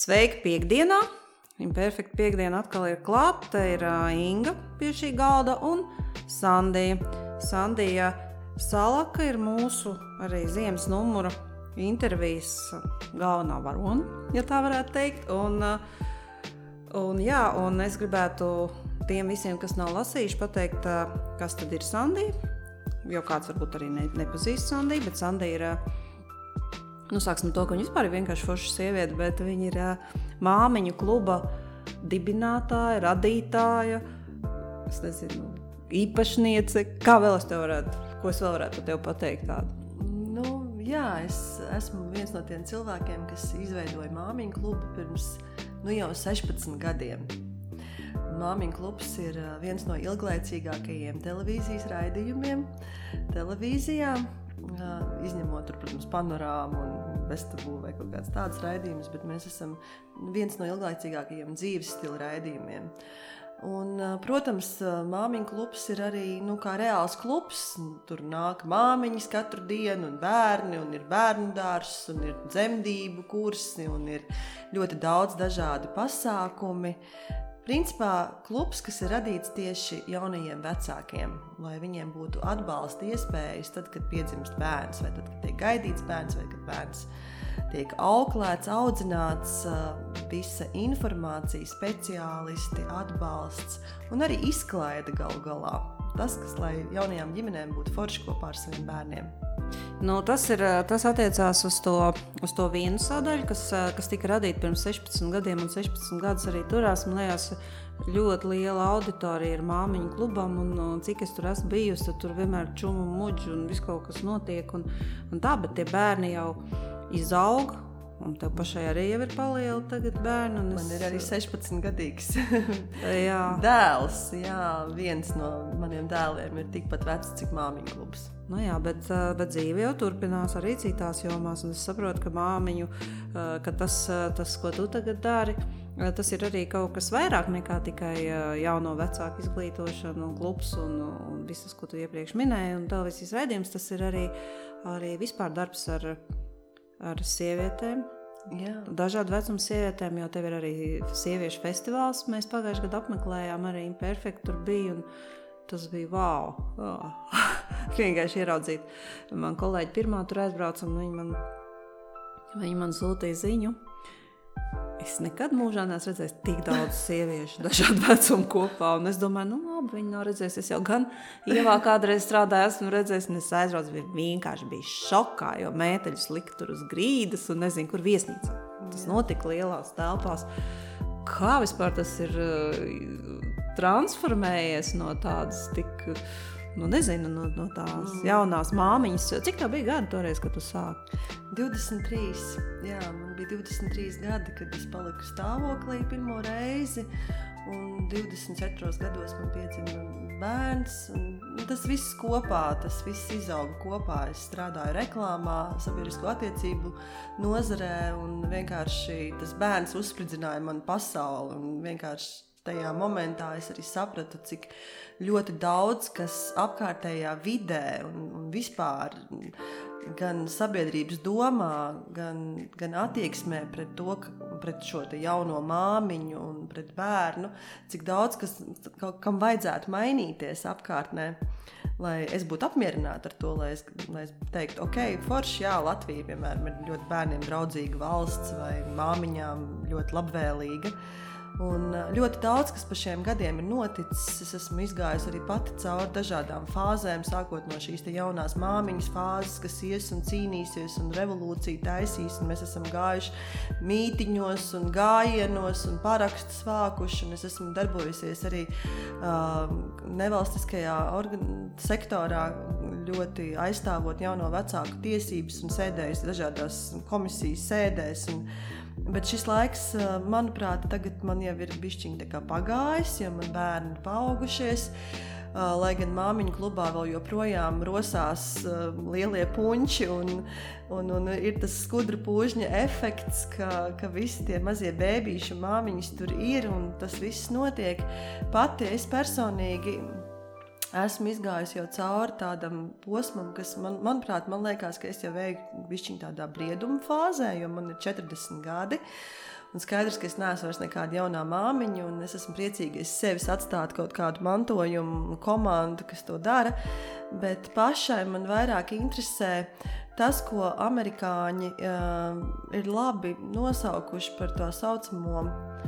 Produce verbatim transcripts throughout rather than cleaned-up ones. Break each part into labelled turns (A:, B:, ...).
A: Sveiki piekdienā! Imperfekta piekdiena atkal ir klāt. Te ir uh, Inga pie šī galda un Sandija. Sandija Salaka ir mūsu arī ziemas numura intervijas galvenā varona, ja tā varētu teikt. Un, uh, un, jā, un es gribētu tiem visiem, kas nav lasījuši, pateikt, uh, kas tad ir Sandija. Jo kāds varbūt arī ne, nepazīst Sandiju, bet Sandija ir... Uh, Nu, sāksim to, ka viņa vispār ir vienkārši forša sieviete, bet viņa ir uh, māmiņu kluba dibinātāja, radītāja, es nezinu, īpašniece. Kā vēl es tev varētu, ko es vēl varētu tev pateikt tādu?
B: Nu, jā, es esmu viens no tiem cilvēkiem, kas izveidoja māmiņu klubu pirms, nu jau sešpadsmit gadiem. Māmiņu klubs ir uh, viens no ilglaicīgākajiem televīzijas raidījumiem televīzijā. Uh, izņemot tur, protams, panorāmu un vestabu vai kaut kāds tāds raidījums, bet mēs esam viens no ilglaicīgākajiem dzīves stila raidījumiem. Un, uh, protams, māmiņu klubs ir arī, nu, kā reāls klubs. Tur nāk māmiņas katru dienu un bērni, un ir bērnu dārzs, un ir dzemdību kursi, un ir ļoti daudz dažādi pasākumi. Principā klubs, kas ir radīts tieši jaunajiem vecākiem, lai viņiem būtu atbalsta iespējas tad, kad piedzimst bērns, vai tad, kad tiek gaidīts bērns, vai kad bērns tiek auklēts, audzināts, visa informācija, speciālisti, atbalsts un arī izklaide galu galā. Tas, kas, lai jaunajām ģimenēm būtu forši kopā ar saviem bērniem.
A: Nu, tas, ir, tas attiecās uz to, uz to vienu sadaļu, kas, kas tika radīta pirms sešpadsmit gadiem, un sešpadsmit gadus arī turās. Man liekas, ļoti liela auditorija ir māmiņu klubam, un, un cik es tur esmu bijusi, tad tur vienmēr čumu muģi un viss kaut kas notiek. Un, un tā, bet tie bērni jau izaug, un tev pašai arī jau ir paliela tagad bērni. Un
B: Man
A: es...
B: ir arī sešpadsmit gadīgs
A: jā.
B: dēls. Jā, viens no maniem dēliem ir tikpat vecs, cik māmiņu klubs.
A: Nu jā, bet, bet dzīve jau turpinās arī citās jomās, un es saprotu, ka māmiņu, ka tas, tas, ko tu tagad dari, tas ir arī kaut kas vairāk nekā tikai jauno vecāku izglītošana un klubs un, un visas, ko tu iepriekš minēji, un televīzijas raidījums, tas ir arī, arī vispār darbs ar, ar sievietēm.
B: Jā.
A: Dažādu vecumu sievietēm, jo tev ir arī sieviešu festivāls. Mēs pagājuši gadu apmeklējām arī Imperfektu, tur bija, un tas bija wow. Oh. Vienkārši ieraudzīt. Man kolēģi pirmā tur aizbrauca, un viņi man, viņi man sūtīja ziņu. Es nekad mūžā neesmu redzējis tik daudz sieviešu dažādu vecumu kopā, un es domāju, nu labi, viņi nav redzējis. Es jau gan Ievā kādreiz strādāju, esmu redzējis, un es aizbraucu, vienkārši bija šokā, jo mēteļus lika tur uz grīdas, un nezinu, kur viesnīca. Tas notika lielās telpās. Kā vispār tas ir transformējies no tādas tik, nu nezinu, no, no tās jaunās māmiņas. Cik tā bija gadi toreiz, kad tu sāki?
B: divdesmit trīs. Jā, man bija divdesmit trīs gadi, kad es paliku stāvoklī pirmo reizi, un divdesmit četros gados man piedzima bērns. Un tas viss kopā, tas viss izauga kopā. Es strādāju reklāmā, sabiedrisko attiecību nozarē, un vienkārši tas bērns uzspridzināja manu pasauli, un vienkārši tajā momentā es arī sapratu, cik ļoti daudz, kas apkārtējā vidē un, un vispār gan sabiedrības domā, gan, gan attieksmē pret to, pret šo te jauno māmiņu un pret bērnu, cik daudz, kas, kam vajadzētu mainīties apkārtnē, lai es būtu apmierināta ar to, lai es, lai es teiktu, ok, forši, jā, Latvija, piemēram, ir ļoti bērniem draudzīga valsts vai māmiņām ļoti labvēlīga. Un ļoti daudz, kas pa šiem gadiem ir noticis, es esmu izgājusi arī pati cauri dažādām fāzēm, sākot no šīs te jaunās māmiņas fāzes, kas ies un cīnīsies un revolūciju taisīs, un mēs esam gājuši mītiņos un gājienos un parakstus vākuši, un es esmu darbojusies arī uh, nevalstiskajā organ- sektorā, ļoti aizstāvot jauno vecāku tiesības un sēdējusi dažādās komisijas sēdēs. Un, bet šis laiks, manuprāt, tagad man jau ir bišķiņ tā kā pagājis, jo man bērni ir paaugušies, lai gan māmiņu klubā vēl joprojām rosās lielie puņči un, un, un ir tas skudra pūžņa efekts, ka, ka visi tie mazie bēbīši un māmiņas tur ir un tas viss notiek. Pati es personīgi esmu izgājusi jau cauri tādam posmam, kas, man, manuprāt, man liekas, ka es jau eju bišķiņ tādā brieduma fāzē, jo man ir četrdesmit gadi. Un skaidrs, ka es neesmu vairs nekāda jaunā māmiņa, un es esmu priecīga, es sevis atstātu kaut kādu mantojumu komandu, kas to dara, bet pašai man vairāk interesē tas, ko amerikāņi uh, ir labi nosaukuši par to saucamo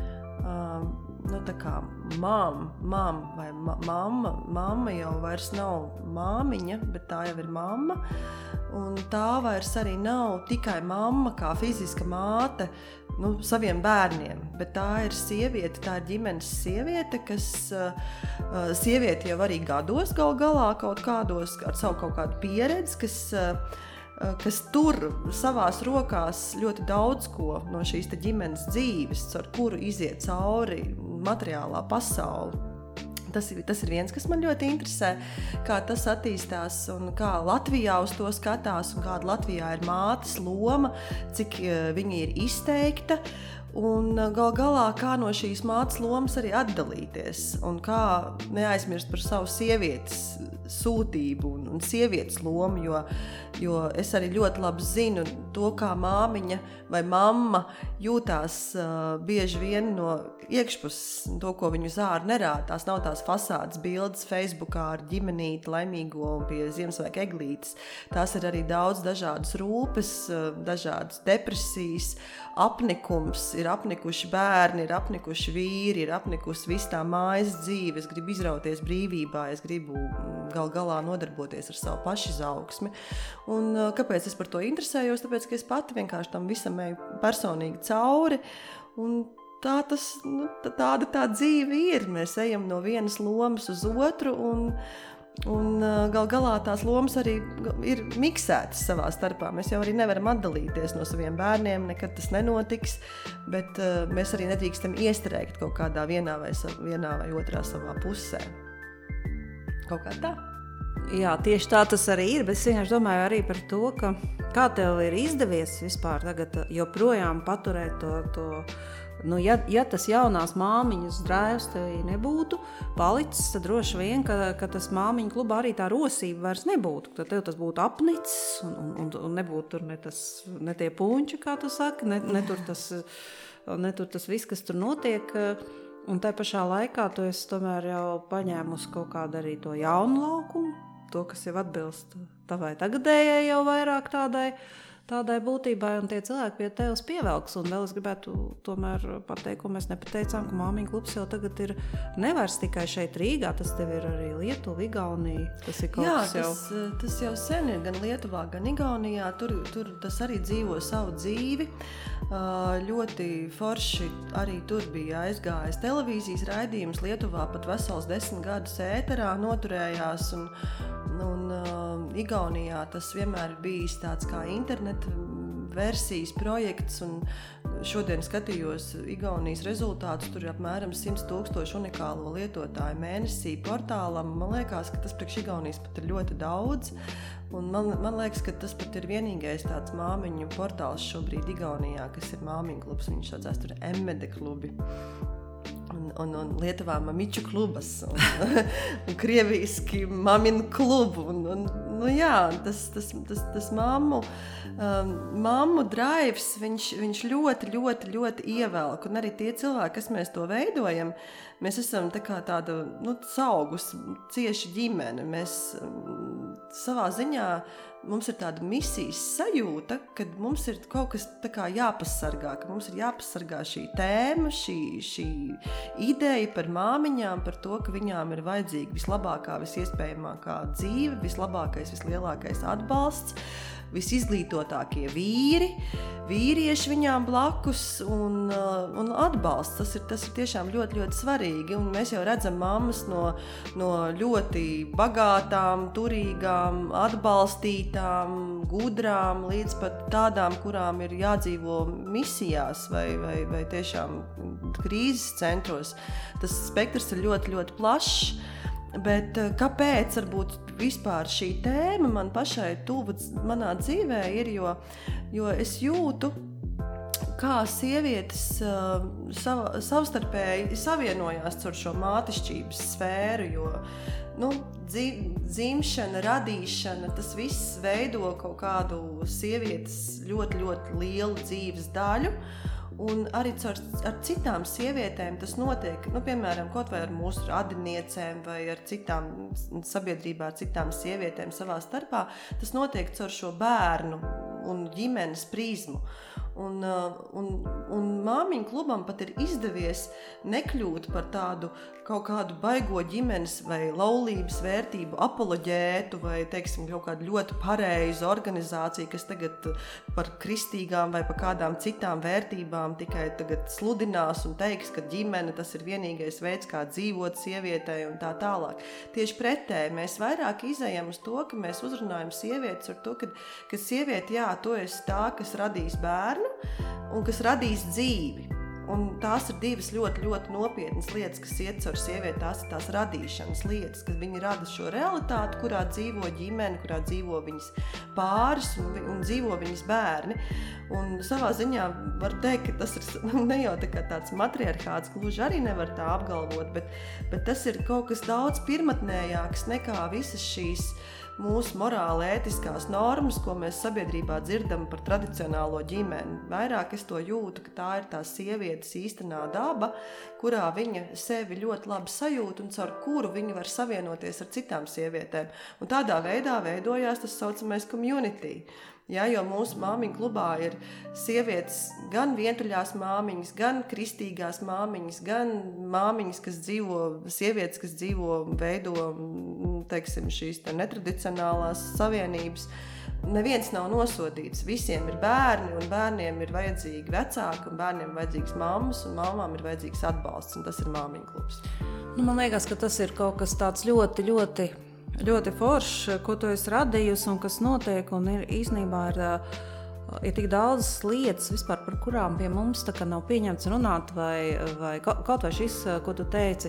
B: uh, nu tā kā mam, mam vai ma- mamma, mamma jau vairs nav māmiņa, bet tā jau ir mamma, un tā vairs arī nav tikai mamma kā fiziska māte, nu, saviem bērniem, bet tā ir sieviete, tā ir ģimenes sieviete, kas uh, sieviete jau arī gados gal galā kaut kādos, ar savu kaut kādu pieredzi, kas uh, kas tur savās rokās ļoti daudz ko no šīs te ģimenes dzīves, ar kuru iziet cauri materiālā pasauli. Tas ir, tas ir viens, kas man ļoti interesē, kā tas attīstās un kā Latvijā uz to skatās un kāda Latvijā ir mātes loma, cik viņa ir izteikta un gal galā kā no šīs mātes lomas arī atdalīties un kā neaizmirst par savu sievietes sūtību un, un sievietes lomu, jo, jo es arī ļoti labi zinu to, kā māmiņa vai mamma jūtās uh, bieži vien no iekšpuses, to, ko viņu zāri nerāda. Tās nav tās fasādes bildes Facebookā ar ģimenīti, laimīgo un pie Ziemassvētku eglītes. Tās ir arī daudz dažādas rūpes, dažādas depresijas, apnikums, ir apnikuši bērni, ir apnikuši vīri, ir apnikusi viss tā mājas dzīve, es gribu izrauties brīvībā, es gribu gal galā nodarboties ar savu pašizaugsmi. Un kāpēc es par to interesējos? Tāpēc, ka es pati vienkārši tam visam eju personīgi cauri, un tā tas, nu, tāda tā dzīve ir. Mēs ejam no vienas lomas uz otru, un Un gal galā tās lomas arī ir miksētas savā starpā. Mēs jau arī nevaram atdalīties no saviem bērniem, nekad tas nenotiks, bet uh, mēs arī nedrīkstam iestrēgt kaut kādā vienā vai, vienā vai otrā savā pusē. Kaut kā tā.
A: Jā, tieši tā tas arī ir, bet es vienkārši domāju arī par to, ka kā tev ir izdevies vispār tagad joprojām paturēt to, to Nu, ja, ja tas jaunās māmiņas drives tev nebūtu palicis, tad droši vien, ka, ka tas māmiņu klubā arī tā rosība vairs nebūtu. Tad tev tas būtu apnicis un, un, un nebūtu tur ne, tas, ne tie puņči, kā tu saki, ne, ne, tur tas, ne tur tas viss, kas tur notiek. Un tai pašā laikā tu esi tomēr jau paņēmusi kaut kādu arī to jaunu laukumu, to, kas jau atbilst tavai tagadējai jau vairāk tādai, tādai būtībai, un tie cilvēki pie tevis pievelks. Un vēl es gribētu tomēr pateikt, ko mēs nepateicām, ka māmiņu klubs jau tagad ir nevairs tikai šeit Rīgā, tas tev ir arī Lietuva, Igaunija. Tas ir kaut
B: Jā,
A: kas jau...
B: tas, tas jau sen ir gan Lietuvā, gan Igaunijā. Tur, tur tas arī dzīvo savu dzīvi. Ļoti forši arī tur bija aizgājis televīzijas raidījums. Lietuvā pat vesels desmit gadus ēterā noturējās, un, un uh, Igaunijā tas vienmēr ir bijis tāds kā interneta versijas projekts, un šodien skatījos Igaunijas rezultātus, tur ir apmēram simts tūkstoši unikālo lietotāju mēnesī portālam. Man liekas, ka tas priekš Igaunijas pat ir ļoti daudz, un man, man liekas, ka tas pat ir vienīgais tāds māmiņu portāls šobrīd Igaunijā, kas ir māmiņu klubs, viņš saucās tur Emmede klubi. Un, un, un Lietuvā mamiču klubas, un, un krieviski maminu klubu. Un, un, nu jā, tas, tas, tas, tas mammu, um, mammu drives, viņš, viņš ļoti, ļoti, ļoti ievelk. Un arī tie cilvēki, kas mēs to veidojam, mēs esam tā kā tāda, nu, saugus, cieši ģimene. Mēs um, savā ziņā mums ir tāda misijas sajūta, kad mums ir kaut kas tā kā jāpasargā, ka mums ir jāpasargā šī tēma, šī, šī ideja par māmiņām, par to, ka viņām ir vajadzīga vislabākā, visiespējamākā dzīve, vislabākais, vislielākais atbalsts, visizglītotākie vīri, vīrieši viņām blakus un, un atbalsts. Tas ir, tas ir tiešām ļoti, ļoti svarīgi. Un mēs jau redzam mammas no, no ļoti bagātām, turīgām, atbalstītām, gudrām, līdz pat tādām, kurām ir jādzīvo misijās vai, vai, vai tiešām krīzes centros. Tas spektrs ir ļoti, ļoti plašs. Bet kāpēc varbūt vispār šī tēma man pašai tuva manā dzīvē ir, jo, jo es jūtu, kā sievietes uh, sav, savstarpēji savienojās caur šo mātišķības sfēru, jo nu, dzim, dzimšana, radīšana, tas viss veido kaut kādu sievietes ļoti, ļoti lielu dzīves daļu. Un arī ar, ar citām sievietēm tas notiek, nu, piemēram, kaut vai ar mūsu radiniecēm vai ar citām sabiedrībā, ar citām sievietēm savā starpā, tas notiek caur šo bērnu un ģimenes prizmu. Un, un, un māmiņu klubam pat ir izdevies nekļūt par tādu kaut kādu baigo ģimenes vai laulības vērtību apoloģētu vai, teiksim, kaut kādu ļoti pareizu organizāciju, kas tagad par kristīgām vai par kādām citām vērtībām tikai tagad sludinās un teiks, ka ģimene tas ir vienīgais veids, kā dzīvot sievietei un tā tālāk. Tieši pretēji, mēs vairāk izejam uz to, ka mēs uzrunājam sievietes ar to, ka, ka sieviete, jā, tu esi tā, kas radīs bērnu un kas radīs dzīvi. Un tās ir divas ļoti, ļoti nopietnas lietas, kas iet caur sievieti, tās ir tās radīšanas lietas, kad viņi rada šo realitāti, kurā dzīvo ģimene, kurā dzīvo viņas pāris un, un dzīvo viņas bērni. Un savā ziņā var teikt, ka tas ir ne jau tā kā tāds matriarchāts, gluži arī nevar tā apgalvot, bet, bet tas ir kaut kas daudz pirmatnējāks nekā visas šīs mūsu morāli ētiskās normas, ko mēs sabiedrībā dzirdam par tradicionālo ģimeni. Vairāk es to jūtu, ka tā ir tā sievietes īstenā daba, kurā viņa sevi ļoti labi sajūt un caur kuru viņa var savienoties ar citām sievietēm. Un tādā veidā veidojās tas saucamais community. Ja, jo mūsu māmiņu klubā ir sievietes, gan vientuļās māmiņas, gan kristīgās māmiņas, gan māmiņas, kas dzīvo, sievietes, kas dzīvo, veido, teiksim, šīs tā netradicionālās savienības. Neviens nav nosodīts, visiem ir bērni, un bērniem ir vajadzīgi vecāki, un bērniem ir vajadzīgs mammas, un mammām ir vajadzīgs atbalsts, un tas ir māmiņu klubs.
A: Nu, man liekas, ka tas ir kaut kas tāds ļoti, ļoti ļoti foršs, ko tu esi radījusi un kas notiek, un ir īstenībā ir, ir tik daudz lietas vispār, par kurām pie mums tā kā nav pieņemts runāt, vai, vai kaut vai šis, ko tu teici,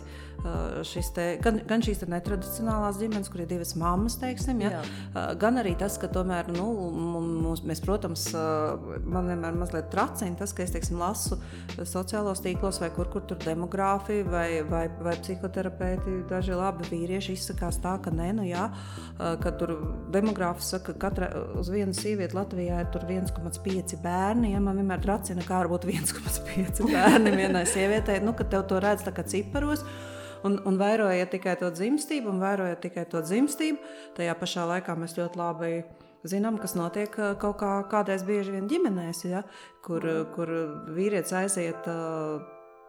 A: šis te, gan, gan šīs te netradicionālās ģimenes, kur ir divas mammas, teiksim, ja? Gan arī tas, ka tomēr, nu, mums, mēs, protams, man vienmēr mazliet tracina tas, ka es, teiksim, lasu sociālos tīklos vai kur, kur tur demogrāfi vai, vai, vai psihoterapeiti, daži labi vīrieši izsakās tā, ka ne, nu jā, ka tur demogrāfi saka, ka katra uz vienu sievieti Latvijā ir tur viens komats pieci bērni, ja man vienmēr tracina, kā varbūt viens komats pieci bērni vienai sievietei, nu, ka tev to redz tā kā ciparos. Un, un vairojiet tikai to dzimstību, un vairojiet tikai to dzimstību. Tajā pašā laikā mēs ļoti labi zinām, kas notiek kaut kā kādreiz bieži vien ģimenēs, ja? kur, kur vīrietis aiziet uh,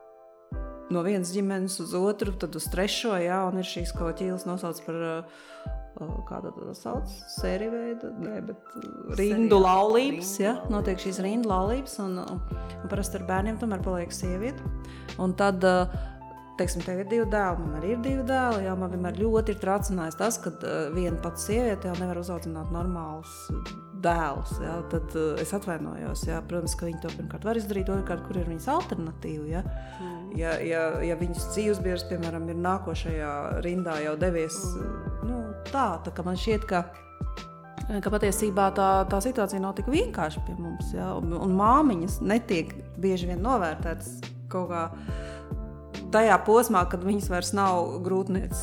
A: no vienas ģimenes uz otru, tad uz trešo, ja? Un ir šīs kaut ķīles nosauc par, uh, kāda tā sauc, sēriju veidu, ne, bet rindu laulības, ja? Notiek šīs rindu laulības, un, un, un parasti ar bērniem tomēr paliek sieviete. Un tad uh, teiksim, tev ir divi dēli, man arī ir divi dēli, jā, man vienmēr ļoti ir tracinājis tas, ka uh, viena pati sieviete jau nevar uzaudzināt normālus dēlus, jā, tad uh, es atvainojos, jā, protams, ka viņi to pirmkārt var izdarīt, otrkārt, kur ir viņas alternatīva, jā, mm. ja, ja, ja viņas dzīvesbiedrs, piemēram, ir nākošajā rindā jau devies, mm. nu, tā, tā kā man šķiet, ka ka patiesībā tā, tā situācija nav tik vienkārši pie mums, jā, un, un māmiņas netiek bieži vien novērtētas kaut kā tajā posmā, kad viņas vairs nav grūtnieces.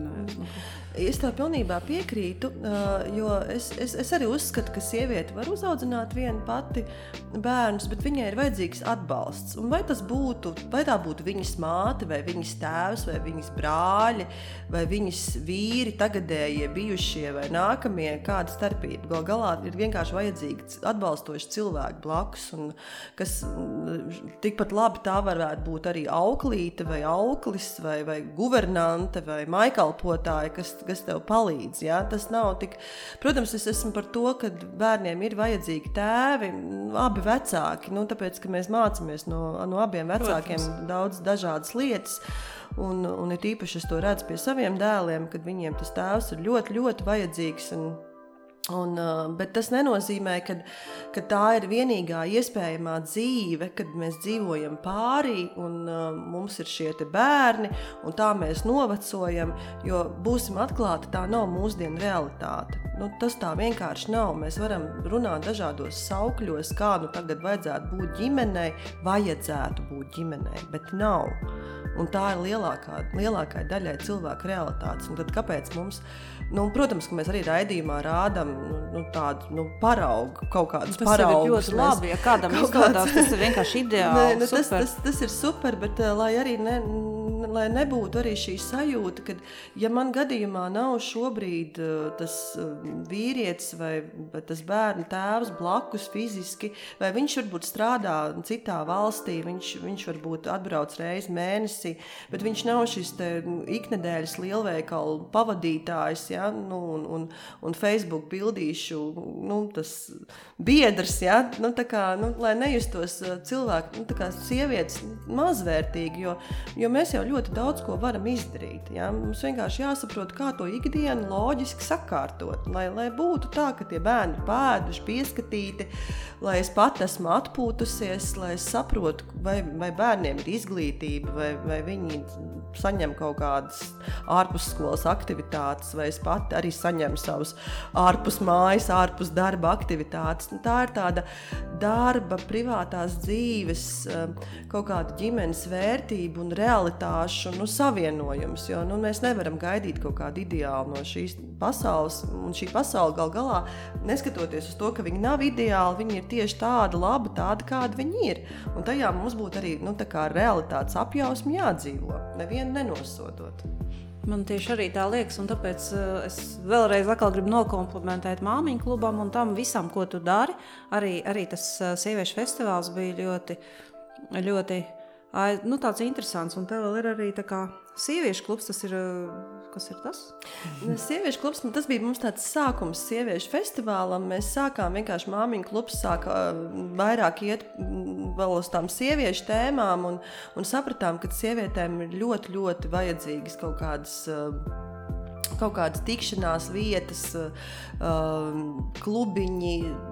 B: Es tev pilnībā piekrītu, jo es, es, es arī uzskatu, ka sieviete var uzaudzināt vienu pati bērnus, bet viņai ir vajadzīgs atbalsts. Un vai tas būtu, vai tā būtu viņas māte, vai viņas tēvs, vai viņas brāļi, vai viņas vīri, tagadējie, bijušie vai nākamie, kāda starpība. Gal galā ir vienkārši vajadzīgi atbalstoši cilvēki blakus, un kas tikpat labi tā varētu būt arī auklīte, vai auklis, vai, vai guvernante, vai maikalpotāja, kas kas tev palīdz, ja? Tas nav tik... Protams, es esmu par to, ka bērniem ir vajadzīgi tēvi, abi vecāki, nu, tāpēc, ka mēs mācāmies no, no abiem vecākiem Protams. Daudz dažādas lietas, un, un ir īpaši es to redzu pie saviem dēliem, kad viņiem tas tēvs ir ļoti, ļoti vajadzīgs, un Un, bet tas nenozīmē, ka, ka tā ir vienīgā iespējamā dzīve, kad mēs dzīvojam pārī un uh, mums ir šie te bērni un tā mēs novecojam, jo būsim atklāti, tā nav mūsdienu realitāte. Nu, tas tā vienkārši nav. Mēs varam runāt dažādos saukļos, kā nu tagad vajadzētu būt ģimenei, vajadzētu būt ģimenei, bet nav. Un tā ir lielākā, lielākai daļai cilvēku realitātes. Un tad kāpēc mums nu, protams, ka mēs arī raidījumā rādam nu, nu, tādu nu, paraugu, kaut kādus
A: tas
B: paraugus.
A: Tas ir ļoti labi, ja kādam izdodas, tas ir vienkārši ideāli,
B: ne, nu,
A: super.
B: Tas, tas, tas ir super, bet lai arī ne, lai nebūtu arī šī sajūta, ka ja man gadījumā nav šobrīd tas vīrietis vai tas bērnu tēvs blakus fiziski, vai viņš varbūt strādā citā valstī, viņš, viņš varbūt atbrauc reizi mēnesī, bet viņš nav šis te iknedēļas lielveikalu pavadītājs, ja, nu, un, un, un Facebook bildīšu, nu, tas biedrs, ja, nu, tā kā, nu, lai nejustos cilvēki, nu, tā kā sievietes mazvērtīgi, jo, jo mēs jau ļoti daudz ko varam izdarīt, ja, mums vienkārši jāsaprot, kā to ikdienu loģiski sakārtot, lai, lai būtu tā, ka tie bērni pēduši, pieskatīti, lai es pat esmu atpūtusies, lai es saprotu, vai, vai bērniem ir izglītība, vai, vai viņi saņem kaut kādas ārpus skolas aktivitātes, vai es pat arī saņemu savus ārpus mājas, ārpus darba aktivitātes. Nu, tā ir tāda darba, privātās dzīves, kaut kāda ģimenes vērtība un realitāšu nu, savienojums, jo nu, mēs nevaram gaidīt kaut kādu ideālu no šīs pasaules, un šī pasaule gal galā, neskatoties uz to, ka viņi nav ideāli, viņi ir tieši tāda laba, tāda, kāda viņi ir. Un tajā mums būtu arī nu, tā kā realitātes apjausmi jādzīvo, nevienu nenosodot.
A: Man tieši arī tā liekas, un tāpēc uh, es vēlreiz atkal gribu nokomplimentēt Māmiņu klubam un tam visam, ko tu dari. Arī, arī tas uh, sieviešu festivāls bija ļoti, ļoti ai, nu, tāds interesants, un te vēl ir arī tā kā sieviešu klubs, tas ir, uh, kas ir tas?
B: Sieviešu klubs, tas bija mums tāds sākums sieviešu festivālam. Mēs sākām vienkārši Māmiņu klubs, sāka uh, vairāk iet vēl uz tām sieviešu tēmām un, un sapratām, ka sievietēm ir ļoti, ļoti vajadzīgas kaut kādas, uh, kaut kādas tikšanās vietas, uh, klubiņi,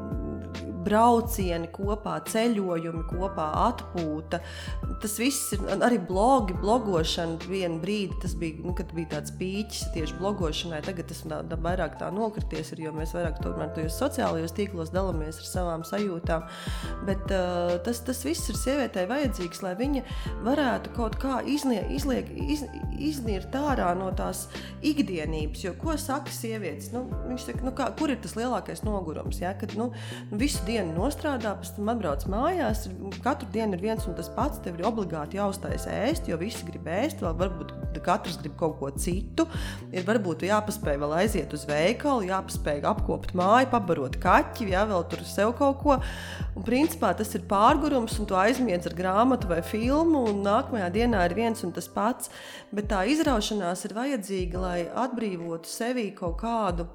B: braucieni kopā, ceļojumi kopā, atpūta. Tas viss ir arī blogi, blogošana vienu brīdi, tas bija, nu, kad bija tāds pīķis tieši blogošanai, tagad tas tā, tā vairāk tā nokrities ir, jo mēs vairāk tomēr tojos sociālajos tīklos dalamies ar savām sajūtām, bet uh, tas, tas viss ir sievietei vajadzīgs, lai viņa varētu kaut kā izliek, izliek, iz, iznirt ārā no tās ikdienības, jo ko saka sievietes? Nu, viņš saka, nu, kā, kur ir tas lielākais nogurums, ja? Kad, nu, visu dienu nostrādā, pēc tam atbrauc mājās, katru dienu ir viens un tas pats, tev ir obligāti jāuztais ēst, jo visi grib ēst, vēl varbūt katrs grib kaut ko citu, ir varbūt jāpaspēj vēl aiziet uz veikalu, jāpaspēj apkopt māju, pabarot kaķi, jā, vēl tur sev kaut ko, un principā tas ir pārgurums, un tu aizmiedz ar grāmatu vai filmu, un nākamajā dienā ir viens un tas pats, bet tā izraušanās ir vajadzīga, lai atbrīvotu sevī kaut kādu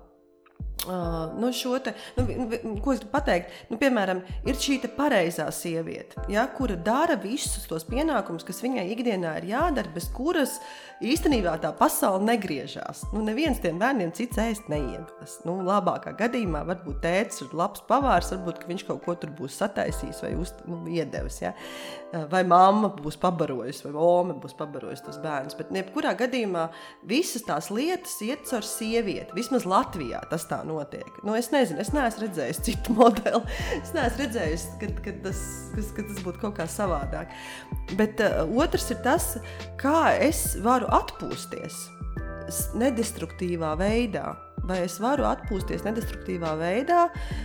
B: Uh, nu šo te, nu, ko es gribu pateikt, nu, piemēram, ir šī te pareizā sieviete, ja, kura dara visus tos pienākumus, kas viņai ikdienā ir jādara, bez kuras īstenībā tā pasaule negriežās. Nu, neviens tiem bērniem cits ēst neiedos. Nu, labākā gadījumā varbūt tētis ir labs pavārs, varbūt, ka viņš kaut ko tur būs sataisījis vai uz, nu, iedevis, ja. Vai mamma būs pabarojusi, vai ome būs pabarojusi tos bērnus, bet jebkurā gadījumā visas tās lietas iet caur sievieti, vismaz Latvijā tas tā notiek. Nu, es nezinu, es neesmu redzējis citu modeli, es neesmu redzējis, kad, kad, tas, kad tas būtu kaut kā savādāk. Bet uh, otrs ir tas, kā es varu atpūsties nedestruktīvā veidā, vai es varu atpūsties nedestruktīvā veidā,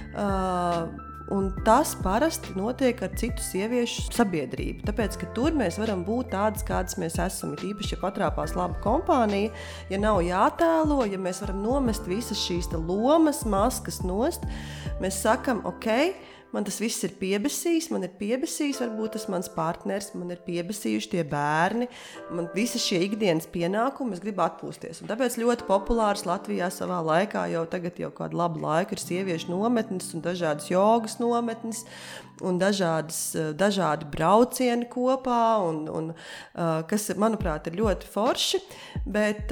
B: uh, un tas parasti notiek ar citu sieviešu sabiedrību. Tāpēc, ka tur mēs varam būt tādas, kādas mēs esam. Ir īpaši, ja patrāpās laba kompānija, ja nav jātēlo, ja mēs varam nomest visas šīs lomas, maskas nost, mēs sakam, ok, man tas viss ir piebesījis, man ir piebesījis varbūt tas mans partners, man ir piebesījuši tie bērni, man visi šie ikdienas pienākumi, es gribu atpūsties. Un tāpēc ļoti populārs Latvijā savā laikā, jau tagad jau kādu labu laiku ir sieviešu nometnes un dažādas jogas nometnes un dažādas, dažādi braucieni kopā, un, un, kas, manuprāt, ir ļoti forši, bet...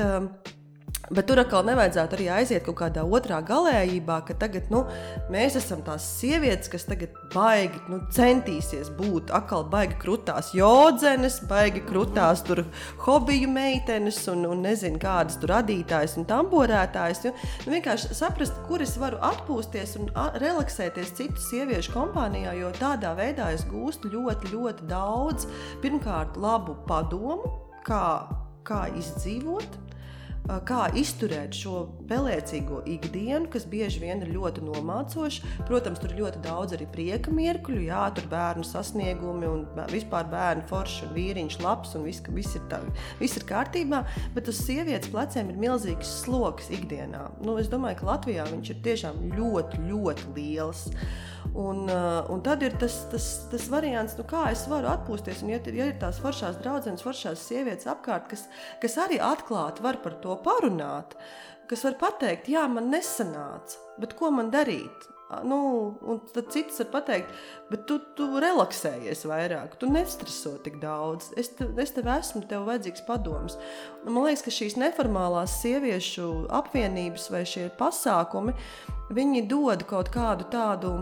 B: Bet tur atkal nevajadzētu arī aiziet kaut kādā otrā galējībā, ka tagad, nu, mēs esam tās sievietes, kas tagad baigi, nu, centīsies būt atkal baigi krutās jodzenes, baigi krutās tur hobiju meitenes un, un nezinu kādas tur radītājas un tamborētājas. Nu, vienkārši saprast, kur es varu atpūsties un a- relaksēties citu sieviešu kompānijā, jo tādā veidā es gūstu ļoti, ļoti daudz, pirmkārt, labu padomu, kā, kā izdzīvot, kā izturēt šo pelēcīgo ikdienu, kas bieži vien ir ļoti nomācoši. Protams, tur ir ļoti daudz arī prieka mirkļu, jā, tur bērnu sasniegumi un vispār bērnu forši un vīriņš labs un viss, viss, ir tā, viss ir kārtībā, bet uz sievietes pleciem ir milzīgs sloks ikdienā. Nu, es domāju, ka Latvijā viņš ir tiešām ļoti, ļoti liels. Un, un tad ir tas, tas, tas variants, nu kā es varu atpūsties, un ja ir, ja ir tās foršās draudzenes, foršās sievietes apkārt, kas, kas arī atklāti var par to parunāt, kas var pateikt, jā, man nesanāca, bet ko man darīt? Nu, un tad citas var pateikt, bet tu, tu relaksējies vairāk, tu nestreso tik daudz, es, te, es tev esmu, tev vajadzīgs padoms. Un man liekas, ka šīs neformālās sieviešu apvienības vai šie pasākumi, viņi dod kaut kādu tādu,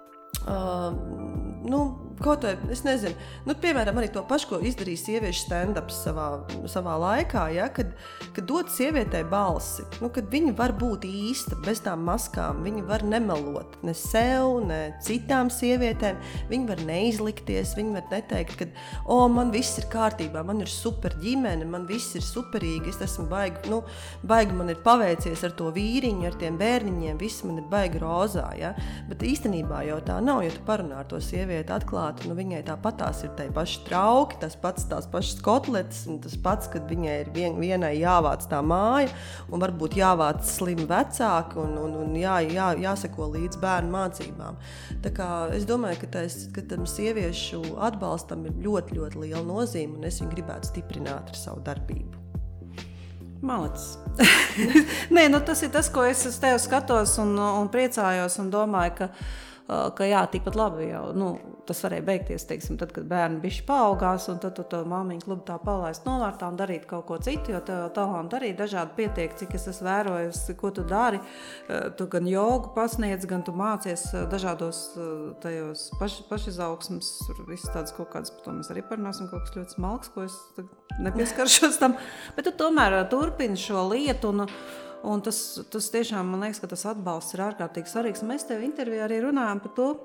B: Uh, nu, kaut vai, es nezinu, nu, piemēram, arī to pašu, ko izdarīja sieviešu stand-ups savā, savā laikā, ja, kad, kad dod sievietei balsi, nu, kad viņa var būt īsta, bez tām maskām, viņa var nemelot ne sev, ne citām sievietēm, viņa var neizlikties, viņa var neteikt, ka, o, man viss ir kārtībā, man ir super ģimene, man viss ir superīgi, es esmu baigi, nu, baigi man ir paveicies ar to vīriņu, ar tiem bērniņiem, viss man ir baigi rozā, ja, bet īstenībā jau tā nav, ja tu parunā ar to sievieti atklāti, nu viņai tāpatās ir tai paši trauki, tas pats tās pašas kotletes, un tas pats, kad viņai ir vien, vienai jāvāc tā māja, un varbūt jāvāc slimi vecāki, un, un, un jā, jā, jāseko līdz bērnu mācībām. Tā kā es domāju, ka, tais, ka tam sieviešu atbalstam ir ļoti, ļoti liela nozīme, un es viņu gribētu stiprināt ar savu darbību.
A: Malacis. Nē, nu tas ir tas, ko es uz tevi skatos un, un priecājos un domāju, ka ka jā, tikpat labi jau, nu, tas varēja beigties, teiksim, tad, kad bērni bišķi paaugās, un tad tu to māmiņu klubu tā palaist novārtā un darīt kaut ko citu, jo tev talanti arī dažādi pietiek, cik es esmu vērojusi, ko tu dari. Tu gan jogu pasniedz, gan tu mācies dažādos tajos paš, pašizaugsmes, visas tādas kaut kādas, par to mēs arī parunāsim, kaut kas ļoti smalks, ko es nepieskaršos tam, bet tu tomēr turpini šo lietu, un Un tas, tas tiešām, man liekas, ka tas atbalsts ir ārkārtīgi svarīgs. Mēs tev intervijā arī runājam par to,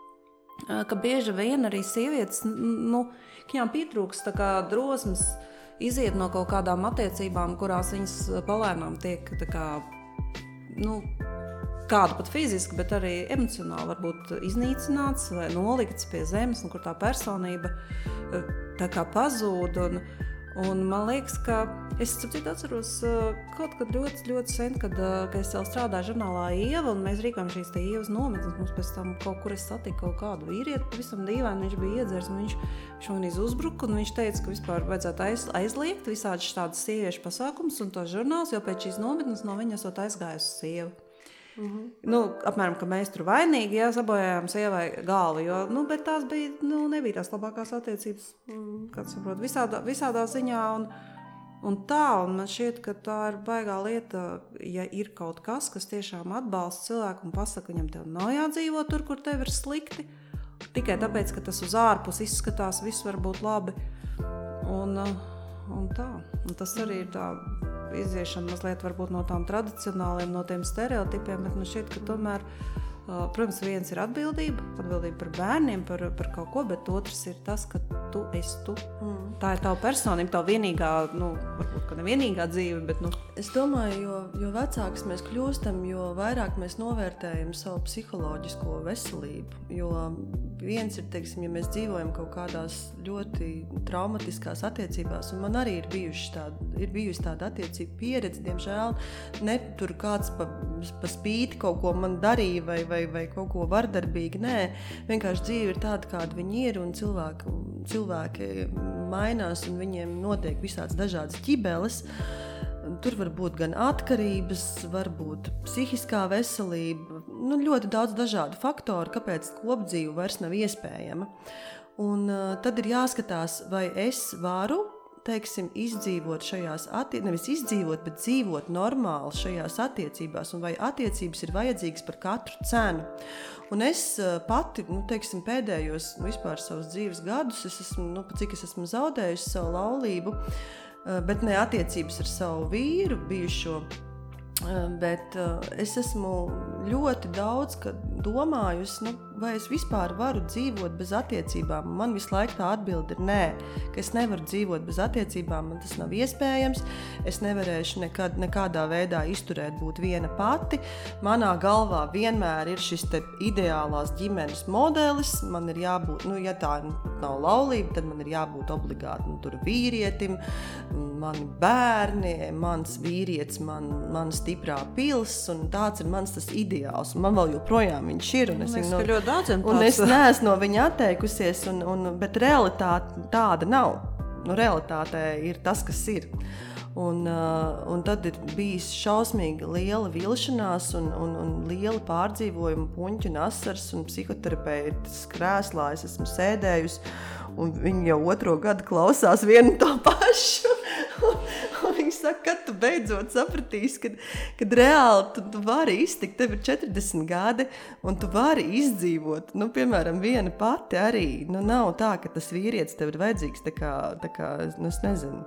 A: ka bieži vien arī sievietes, nu, viņām pietrūks tā kā drosmes iziet no kaut kādām attiecībām, kurās viņas palēnām tiek tā kā, nu, kādu pat fiziski, bet arī emocionāli varbūt iznīcināts vai nolikts pie zemes, un kur tā personība tā kā pazūd. Un, Un man liekas, ka es citu atceros kaut kad ļoti, ļoti sen, kad, kad es vēl strādāju žurnālā Ieva, un mēs rīkojam šīs te Ievas nometnes. Mums pēc tam kaut kur es satiku kaut kādu vīrieti, pavisam dīvaini, viņš bija iedzers, un viņš, viņš man izuzbruka, un viņš teica, ka vispār vajadzētu aiz, aizliegt visādi tādas sieviešu pasākums un tos žurnāls, jo pēc šīs nometnes no viņa esot aizgājusi sieva. Mm-hmm. Nu, apmēram, ka mēs tur vainīgi, jā, sabojājām sievai galvu, jo, nu, bet tās bija, nu, nebija tās labākās attiecības, mm, kāds saprot, visādā, visādā ziņā, un, un tā, un man šķiet, ka tā ir baigā lieta, ja ir kaut kas, kas tiešām atbalsta cilvēku un pasaka, viņam tev nav jādzīvo tur, kur tev ir slikti, tikai tāpēc, ka tas uz ārpus izskatās, viss var būt labi, un, un tā, un tas arī ir tā, iziešana mazliet varbūt no tām tradicionāliem, no tiem stereotipiem, bet man šķiet, ka tomēr, uh, protams, viens ir atbildība, atbildība par bērniem, par, par kaut ko, bet otrs ir tas, ka tu esi tu. Mm. Tā ir tava personība, tava vienīgā, nu, varbūt, ka ne vienīgā dzīve, bet, nu.
B: Es domāju, jo, jo vecāks mēs kļūstam, jo vairāk mēs novērtējam savu psiholoģisko veselību, jo viens ir, teiksim, ja mēs dzīvojam kaut kādās ļoti traumatiskās attiecībās, un man arī ir bijuši tāda, ir bijusi tāda attiecība pieredze, diemžēl, ne tur kāds pa, pa spīti kaut ko man darīja vai, vai, vai kaut ko vardarbīgi, nē, vienkārši dzīve ir tāda, kāda viņi ir, un cilvēki, cilvēki mainās, un viņiem notiek visāds dažādas ķibeles. Tur var būt gan atkarības, var būt psihiskā veselība, nu, ļoti daudz dažādu faktoru, kāpēc kopdzīve vairs nav iespējama. Un uh, tad ir jāskatās, vai es varu, teiksim, izdzīvot šajās attiecībās, nevis izdzīvot, bet dzīvot normāli šajās attiecībās, un vai attiecības ir vajadzīgas par katru cenu. Un es uh, pati, nu, teiksim, pēdējos, nu, vispār savus dzīves gadus, es esmu, nu, cik es esmu zaudējusi savu laulību, bet ne attiecības ar savu vīru bijušo, bet es esmu ļoti daudz domājusi, nu, vai es vispār varu dzīvot bez attiecībām? Man visu laiku tā atbilde ir nē, ka es nevaru dzīvot bez attiecībām, man tas nav iespējams, es nevarēšu nekad, nekādā veidā izturēt būt viena pati. Manā galvā vienmēr ir šis te ideālās ģimenes modelis, man ir jābūt, nu, ja tā nav laulība, tad man ir jābūt obligāti, nu, tur vīrietim, mani bērni, mans vīrietis, man, man stiprā pils, un tāds ir mans tas ideāls, un man vēl joprojām viņš ir, un es,
A: es,
B: no,
A: daudziem
B: un es neesmu no viņa atteikusies, un, un, bet realitāte tāda nav. Nu, realitātē ir tas, kas ir. Un, uh, un tad ir bijis šausmīgi liela vilšanās un, un, un liela pārdzīvojuma puņķu un asars un psihoterapeitas krēslā es esmu sēdējusi, un viņi jau otro gadu klausās vienu to pašu. Un, un viņi saka, kad tu beidzot sapratīsi, kad, kad reāli tu, tu vari iztikt, tev ir četrdesmit gadi, un tu vari izdzīvot. Nu, piemēram, viena pati arī, nu, nav tā, ka tas vīrietis tev ir vajadzīgs, tā kā, tā kā nu, es nezinu,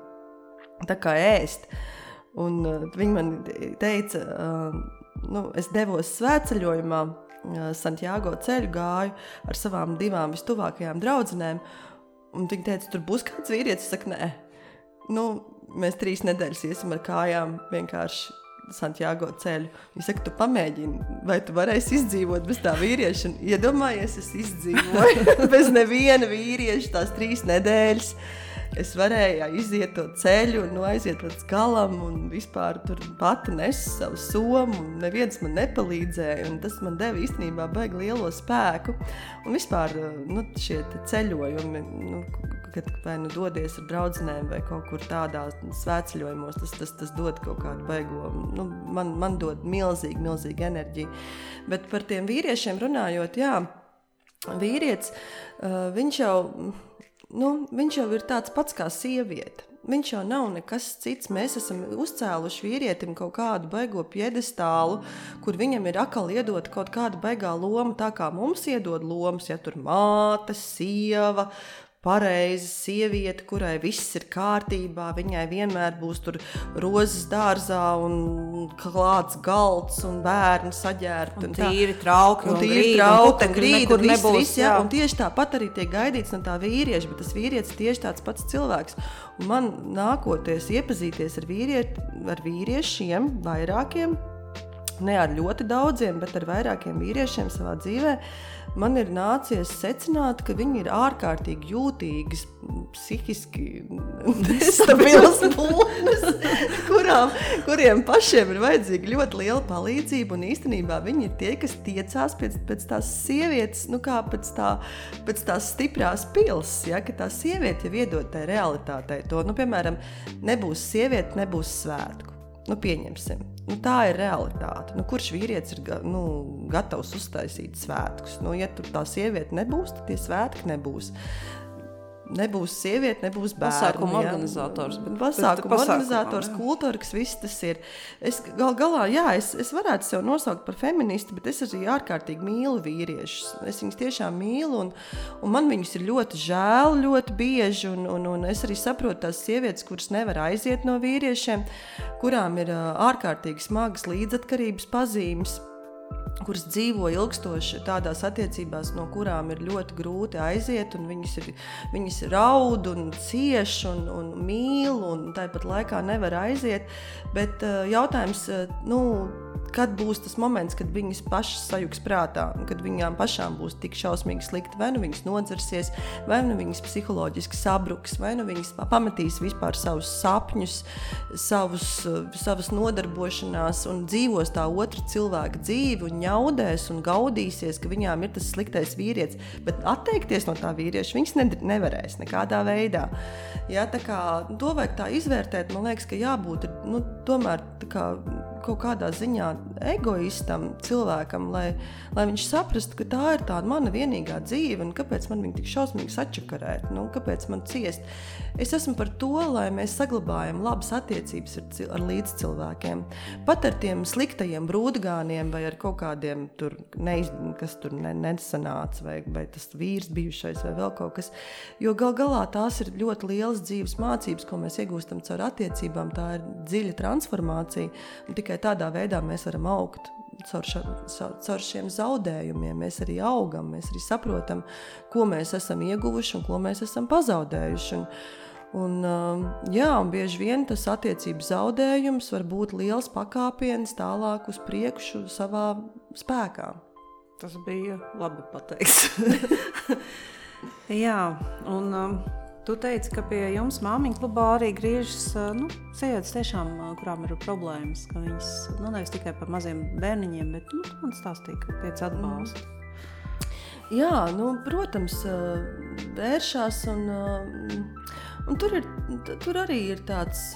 B: tā kā ēst. Un uh, viņi man teica, uh, nu, es devos svētceļojumā, uh, Santiago ceļu gāju ar savām divām vistuvākajām draudzenēm, un viņi teica, tur būs kāds vīrietis, es saku, nē. Nu, mēs trīs nedēļas iesim ar kājām vienkārši Santiago ceļu. Viņi saka, tu pamēģini, vai tu varēsi izdzīvot bez tā vīrieša. Iedomājies, es izdzīvoju bez neviena vīrieša tās trīs nedēļas. Es varēju iziet to ceļu un nu, aiziet līdz galam un vispār tur pati nesu savu somu un neviens man nepalīdzēja un tas man deva īstenībā baigi lielo spēku. Un vispār nu, šie ceļojumi, nu, kad vai nu dodies ar draudzenēm vai kaut kur tādā svētceļojumos, tas, tas, tas dod kaut kādu baigo, nu, man, man dod milzīgi, milzīgi enerģiju. Bet par tiem vīriešiem runājot, jā, vīrietis, uh, viņš jau... Nu, viņš jau ir tāds pats kā sieviete. Viņš jau nav nekas cits. Mēs esam uzcēluši vīrietim kaut kādu baigo piedestālu, kur viņam ir akal iedot kaut kāda baigā loma, tā kā mums iedod lomas, ja tur māte, sieva, pareiza sieviete, kurai viss ir kārtībā, viņai vienmēr būs tur rozes dārzā un klāts galds un bērni saģērti.
A: Un tīri trauki un, un
B: tīri
A: grīdi,
B: trauki
A: un
B: grīdi,
A: nekur
B: un viss,
A: nebūs,
B: viss, jā.
A: jā.
B: Un tieši tāpat arī tiek gaidīts no tā vīrieša, bet tas vīrietis tieši tāds pats cilvēks. Un man nākoties iepazīties ar, vīriet, ar vīriešiem, vairākiem, ne ar ļoti daudziem, bet ar vairākiem vīriešiem savā dzīvē, man ir nācies secināt, ka viņi ir ārkārtīgi jūtīgas, psihiski nestabils būtnes, kurām, kuriem pašiem ir vajadzīga ļoti liela palīdzība, un īstenībā viņi ir tie, kas tiecās pēc, pēc tās sievietes, nu kā pēc, tā, pēc tās stiprās pils, ja, ka tā sieviete jau iedod tai realitātei to, nu, piemēram, nebūs sieviete, nebūs svētku. Nu, pieņemsim. Nu, tā ir realitāte. Nu, kurš vīrietis ir nu, gatavs uztaisīt svētkus? Nu, ja tur tā sieviete nebūs, tad tie svētki nebūs. Nebūs sieviete, nebūs bērni.
A: Pasākuma organizators.
B: Bet, pasākuma organizators, kultūriks, viss tas ir. Es gal galā, jā, es, es varētu sev nosaukt par feministu, bet es arī ārkārtīgi mīlu vīriešus. Es viņus tiešām mīlu, un, un man viņus ir ļoti žēl, ļoti bieži, un, un, un es arī saprotu tās sievietes, kuras nevar aiziet no vīriešiem, kurām ir ārkārtīgi smagas līdzatkarības pazīmes, kuras dzīvo ilgstoši tādās attiecībās, no kurām ir ļoti grūti aiziet, un viņas ir, viņas raud un cieš un, un mīl, un tāpat laikā nevar aiziet, bet uh, jautājums, uh, nu, kad būs tas moments, kad viņas pašas sajuks prātā, kad viņām pašām būs tik šausmīgi slikti, vai nu viņas nodzersies, vai nu viņas psiholoģiski sabruks, vai nu viņas pamatīs vispār savus sapņus, savus, savas nodarbošanās un dzīvos tā otra cilvēka dzīvi un ņaudēs un gaudīsies, ka viņām ir tas sliktais vīrietis, bet atteikties no tā vīrieša viņas ne, nevarēs nekādā veidā. Ja, tā kā, to vajag tā izvērtēt, man liekas, ka jābūt, nu, tomēr tā kā kaut kādā ziņā egoistam cilvēkam, lai, lai viņš saprastu, ka tā ir tāda mana vienīgā dzīve un kāpēc man viņa tik šausmīgi sačakarēt, nu, kāpēc man ciest. Es esmu par to, lai mēs saglabājam labas attiecības ar, ar līdzcilvēkiem. Pat ar tiem sliktajiem brūdgāniem vai ar kaut kādiem tur, neiz, kas tur ne, nesanāca vai, vai tas vīrs bijušais vai vēl kaut kas. Jo gal galā tās ir ļoti lielas dzīves mācības, ko mēs iegūstam caur attiecībām. Tā ir dziļa transformācija un tikai tādā veidā mēs varam augt caur, ša, caur šiem zaudējumiem mēs arī augam, mēs arī saprotam, ko mēs esam ieguvuši un ko mēs esam pazaudējuši. Un, un, jā, un bieži vien tas attiecības zaudējums var būt liels pakāpiens tālāk uz priekšu savā spēkā.
A: Tas bija labi pateikts. Jā, un um, tu teici, ka pie jums māmiņu klubā arī griežas nu, sievietes tiešām, kurām ir problēmas, ka viņas, nu, nevis tikai par maziem bērniņiem, bet, nu, tu man stāstīji, ka pēc atbalsta.
B: Mm. Jā, nu, protams, vēršās un, un tur, ir, tur arī ir tāds,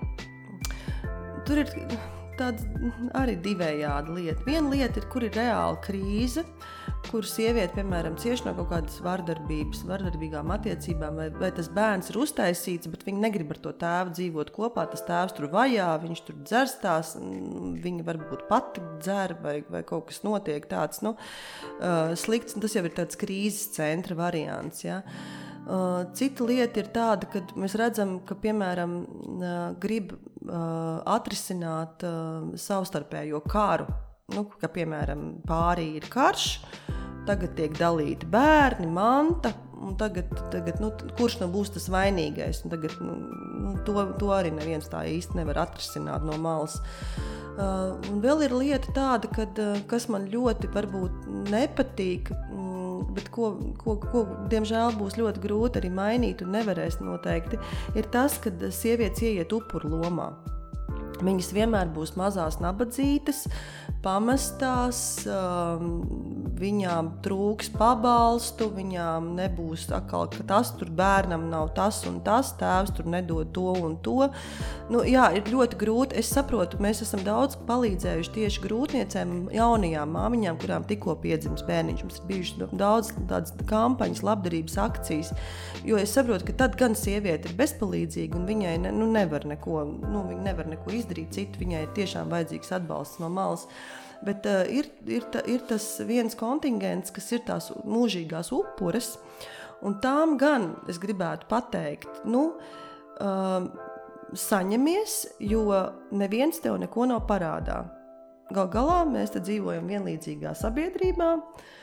B: tur ir tāda arī divējāda lieta. Viena lieta ir, kur ir reāla krīze, kur sieviete, piemēram, cieši no kaut kādas vardarbības, vardarbīgām attiecībām, vai, vai tas bērns ir uztaisīts, bet viņi negrib ar to tēvu dzīvot kopā, tas tēvs tur vajā, viņš tur dzerstās, viņa varbūt pati dzer, vai, vai kaut kas notiek tāds, nu, uh, slikts, un tas jau ir tāds krīzes centra variants, ja. Uh, cita lieta ir tāda, kad mēs redzam, ka, piemēram, uh, grib uh, atrisināt uh, savstarpējo karu, nu, ka, piemēram, pārī ir karš, tagad tiek dalīti bērni, manta, un tagad, tagad nu, kurš nu būs tas vainīgais, un tagad, nu, to, to arī neviens tā īsti nevar atrisināt no malas. Uh, un vēl ir lieta tāda, kad, uh, kas man ļoti varbūt nepatīk, bet ko, ko, ko, diemžēl, būs ļoti grūti arī mainīt un nevarēs noteikti, ir tas, kad sievietes ieiet upuru lomā. Viņas vienmēr būs mazās nabadzītes, pamestās, um, viņām trūks pabalstu, viņām nebūs atkal, ka tas tur bērnam nav tas un tas, tēvs tur nedod to un to. Nu, jā, ir ļoti grūti. Es saprotu, mēs esam daudz palīdzējuši tieši grūtniecēm, jaunajām māmiņām, kurām tikko piedzimis bērniņš. Mums ir bijuši daudz tādas kampaņas, labdarības akcijas, jo es saprotu, ka tad gan sieviete ir bezpalīdzīga un viņai ne, nu, nevar neko, nu, viņa nevar neko izdarīt citu, viņai ir tiešām vajadzīgs atbalsts no malas. Bet uh, ir, ir, ta, ir tas viens kontingents, kas ir tās mūžīgās upuras, un tām gan es gribētu pateikt, nu, uh, saņemies, jo neviens tev neko nav parādā. Gal galā mēs te dzīvojam vienlīdzīgā sabiedrībā,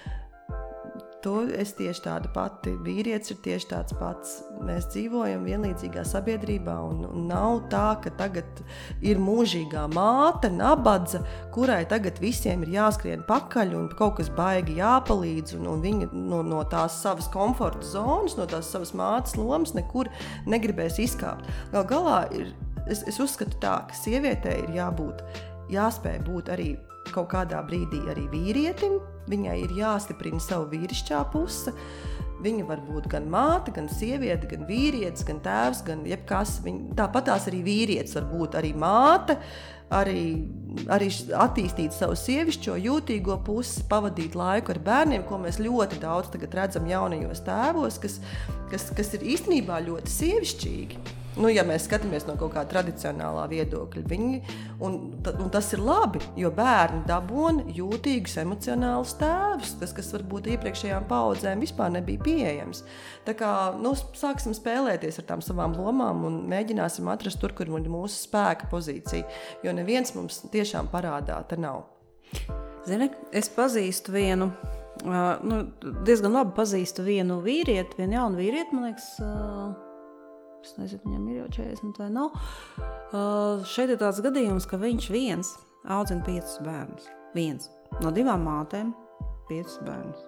B: to es tieši tāda pati, vīrietis ir tieši tāds pats. Mēs dzīvojam vienlīdzīgā sabiedrībā un, un nav tā, ka tagad ir mūžīgā māte, nabadza, kurai tagad visiem ir jāskrien pakaļ un kaut kas baigi jāpalīdz un, un viņa no, no tās savas komforta zonas, no tās savas mātes lomas nekur negribēs izkāpt. Gal galā ir, es, es uzskatu tā, ka sievietei ir jābūt, jāspēj būt arī kaut kādā brīdī arī vīrietim, viņai ir jāstiprina savu vīrišķā puse, viņa var būt gan māte, gan sieviete, gan vīrietis, gan tēvs, gan jebkas, viņa, tāpatās arī vīrietis var būt arī māte, arī, arī attīstīt savu sievišķo jūtīgo pusi, pavadīt laiku ar bērniem, ko mēs ļoti daudz tagad redzam jaunajos tēvos, kas, kas, kas ir īstenībā ļoti sievišķīgi. Nu, ja mēs skatāmies no kaut kā tradicionālā viedokļa, viņi, un, un tas ir labi, jo bērni dabona jūtīgus emocionālus tēvus, tas, kas varbūt iepriekšējām paudzēm vispār nebija pieejams. Tā kā, nu, sāksim spēlēties ar tām savām lomām un mēģināsim atrast tur, kur ir mūsu spēka pozīcija, jo neviens mums tiešām parādā te nav.
A: Zini, es pazīstu vienu, uh, nu, diezgan labi pazīstu vienu vīrieti, vienu jaunu vīrieti, man liekas, uh, es nezinu, viņam ir jau četrdesmit vai nav. Uh, šeit ir tāds gadījums, ka viņš viens audzina piecus bērnus. Viens. No divām mātēm piecus bērnus.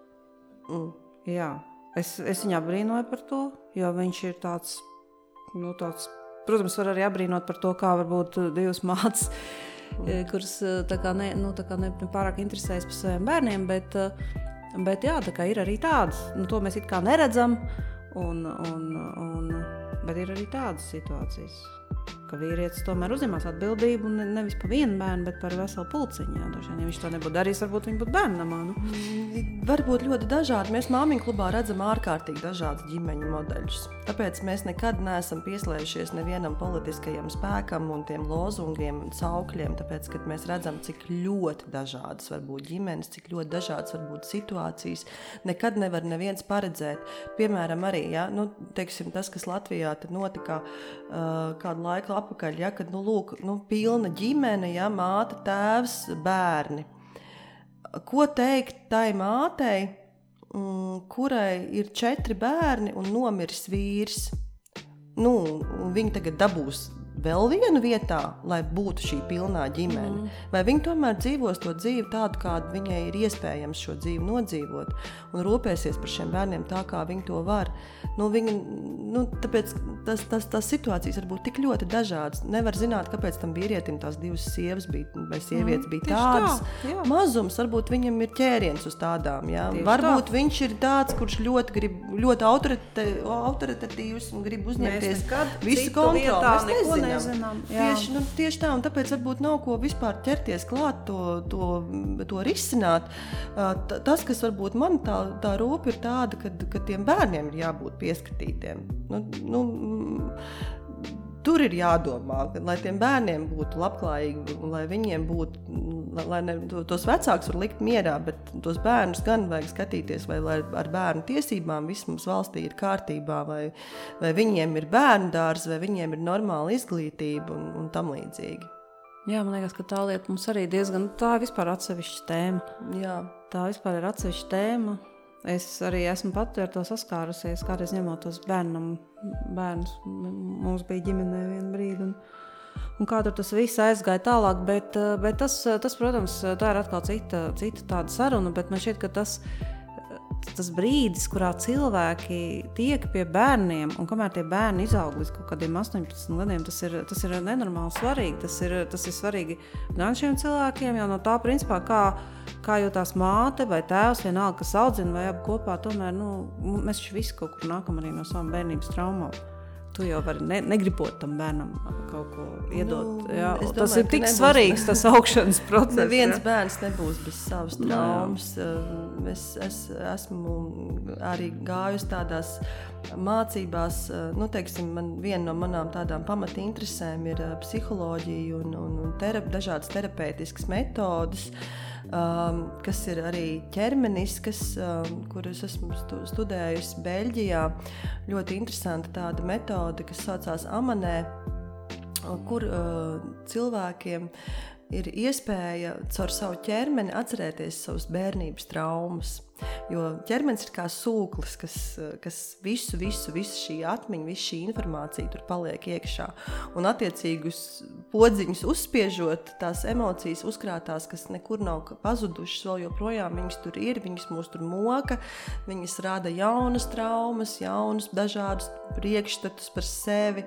A: Mm. Jā. Es, es viņu apbrīnoju par to, jo viņš ir tāds, nu tāds, protams, var arī apbrīnot par to, kā varbūt divas mātes, mm. kuras tā kā ne, nu, tā kā ne, ne pārāk interesējas par saviem bērniem, bet, bet jā, tā kā ir arī tādas. Nu, to mēs it kā neredzam, un, un, un bet ir arī tādas situācijas, ka vīrietis tomēr uzņemās atbildību ne, nevis par vienu bērnu, bet par veselu pulciņu. Ja viņš to nebūtu darījis, varbūt viņi būtu bērnamā. Nu.
B: Varbūt ļoti dažādi. Mēs māmiņu klubā redzam ārkārtīgi dažādas ģimeņu modeļus. Tāpēc mēs nekad neesam pieslējušies nevienam politiskajam spēkam un tiem lozungiem un saukļiem, tāpēc, kad mēs redzam, cik ļoti dažādas var būt ģimenes, cik ļoti dažādas var būt situācijas. Nekad nevar neviens paredzēt. Piemēram, arī, ja, nu, teiksim, tas, kas Latvijā tad notika uh, kādu laiku apakaļ, ja, kad, nu, lūk, nu, pilna ģimene, ja, māte, tēvs, bērni. Ko teikt tai mātei, mm, kurai ir četri bērni un nomiris vīrs? Nu, un viņi tagad dabūs vēl vienu vietā, lai būtu šī pilnā ģimene. Mm. Vai viņi tomēr dzīvos to dzīvi tādu, kādu viņai ir iespējams šo dzīvi nodzīvot un rūpēsies par šiem bērniem tā, kā viņi to var. Nu, viņi, nu, tāpēc tas, tas, tas situācijas var būt tik ļoti dažādas. Nevar zināt, kāpēc tam vīrietim tās divas sievas bija, vai sievietes bija mm, tādas. Tā, mazums, varbūt viņam ir ķēriens uz tādām. Jā. Varbūt tā. Viņš ir tāds, kurš ļoti, grib, ļoti autorite, autoritatīvs un grib uzņemties visu kontroli. Mēs nezinām. Tieši, nu, tieši tā, un tāpēc varbūt nav ko vispār ķerties klāt to, to, to risināt. T- tas, kas varbūt man tā, tā rūpa ir tāda, kad, kad tiem bērniem ir jābūt pieskatītiem. Nu, nu, tur ir jādomā, lai tiem bērniem būtu labklājīgi, lai viņiem būtu, lai ne, tos vecākus var likt mierā, bet tos bērnus gan vajag skatīties, vai lai ar bērnu tiesībām viss mums valstī ir kārtībā, vai, vai viņiem ir bērnu dārs, vai viņiem ir normāla izglītība un, un tam līdzīgi.
A: Jā, man liekas, ka tā lieta mums arī diezgan, tā ir vispār atsevišķa tēma.
B: Jā.
A: Tā vispār ir atsevišķa tēma. Es arī esmu pati ar to saskārusies, kādreiz ņemot tos bērnam, bērnus. Mums bija ģimenē vienu brīdi, un, un kā tur tas viss aizgāja tālāk, bet, bet tas, tas, protams, tā ir atkal cita, cita tāda saruna, bet man šķiet, ka tas, tas brīdis, kurā cilvēki tiek pie bērniem, un kamēr tie bērni izaug līdz kaut kādiem astoņpadsmit gadiem, tas ir, tas ir nenormāli svarīgi. Tas ir, tas ir svarīgi gan šiem cilvēkiem, jau no tā principā, kā, kā jūtās māte vai tēvs, vienalga, kas audzina vai abi kopā, tomēr, nu, mēs visi kaut kur nākam arī no savām bērnības traumām. Tu jau vari ne, negribot tam bērnam kaut ko iedot. Nu, jā, domāju, tas ir tik nebūs, svarīgs, tas augšanas process.
B: Neviens jā. Bērns nebūs bez savas traumas. Es, es esmu arī gājusi tādās mācībās, nu, teiksim, man, viena no manām tādām pamata interesēm ir psiholoģija un, un, un terap, dažādas terapeitiskas metodas, um, kas ir arī ķermeniskas, um, kuras esmu studējusi Beļģijā. Ļoti interesanta tāda metode, kas saucās Amanē, kur uh, cilvēkiem ir iespēja caur savu ķermeni atcerēties savas bērnības traumas. Jo ķermenis ir kā sūklis, kas, kas visu, visu, visu šī atmiņa, visu šī informācija tur paliek iekšā. Un attiecīgus podziņus uzspiežot, tās emocijas uzkrātās, kas nekur nav pazudušas, vēl joprojām viņas tur ir, viņas mūs tur moka, viņas rada jaunas traumas, jaunus dažādus priekšstatus par sevi,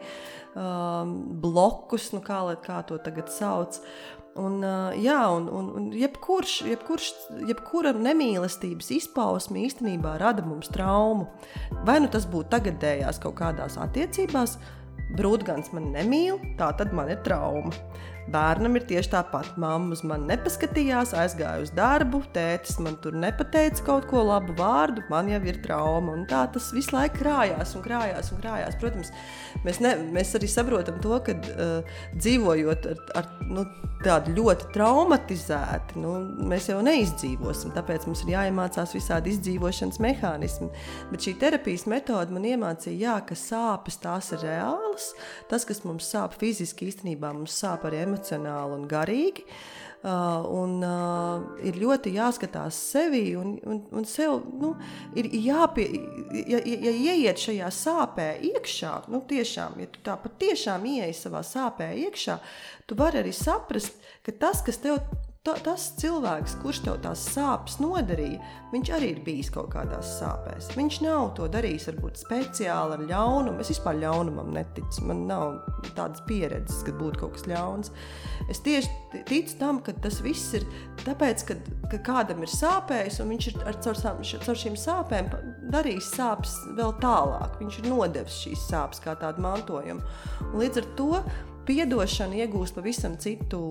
B: um, blokus, nu kā, kā to tagad sauc. Un, jā, un, un, un jebkurš, jebkurš, jebkura nemīlestības izpausme īstenībā rada mums traumu. Vai nu tas būtu tagadējās kaut kādās attiecībās, brūtgans mani nemīl, tā tad man ir trauma. Bērnam ir tieši tāpat. Mamma uz mani nepaskatījās, aizgāja uz darbu, tētis man tur nepateica kaut ko labu vārdu, man jau ir trauma. Un tā tas visu laiku krājās un krājās un krājās. Protams, mēs, ne, mēs arī saprotam to, ka uh, dzīvojot ar, ar nu, tādu ļoti traumatizēti, nu, mēs jau neizdzīvosim, tāpēc mums ir jāiemācās visādi izdzīvošanas mehānismi. Bet šī terapijas metode man iemācīja, jā, ka sāpes tās ir reālas. Tas, kas mums sāp fiziski, īstenībā mums sāp arī emocionāli un garīgi, uh, un uh, ir ļoti jāskatās sevi, un, un, un sev, nu, ir jāpie, ja, ja ieiet šajā sāpē iekšā, nu tiešām, ja tu tā patiešām ieej savā sāpē iekšā, tu vari arī saprast, ka tas, kas tev, ta, tas cilvēks, kurš tev tās sāpes nodarīja, viņš arī ir bijis kaut kādās sāpēs. Viņš nav to darījis varbūt speciāli ar ļaunumu. Es vispār ļaunumam neticu. Man nav tādas pieredzes, kad būtu kaut kas ļauns. Es tieši ticu tam, ka tas viss ir tāpēc, ka, ka kādam ir sāpējis, un viņš ir ar caur, caur šīm sāpēm darījis sāpes vēl tālāk. Viņš ir nodevis šīs sāpes kā tādu mantojumu. Un līdz ar to piedošana iegūst pavisam citu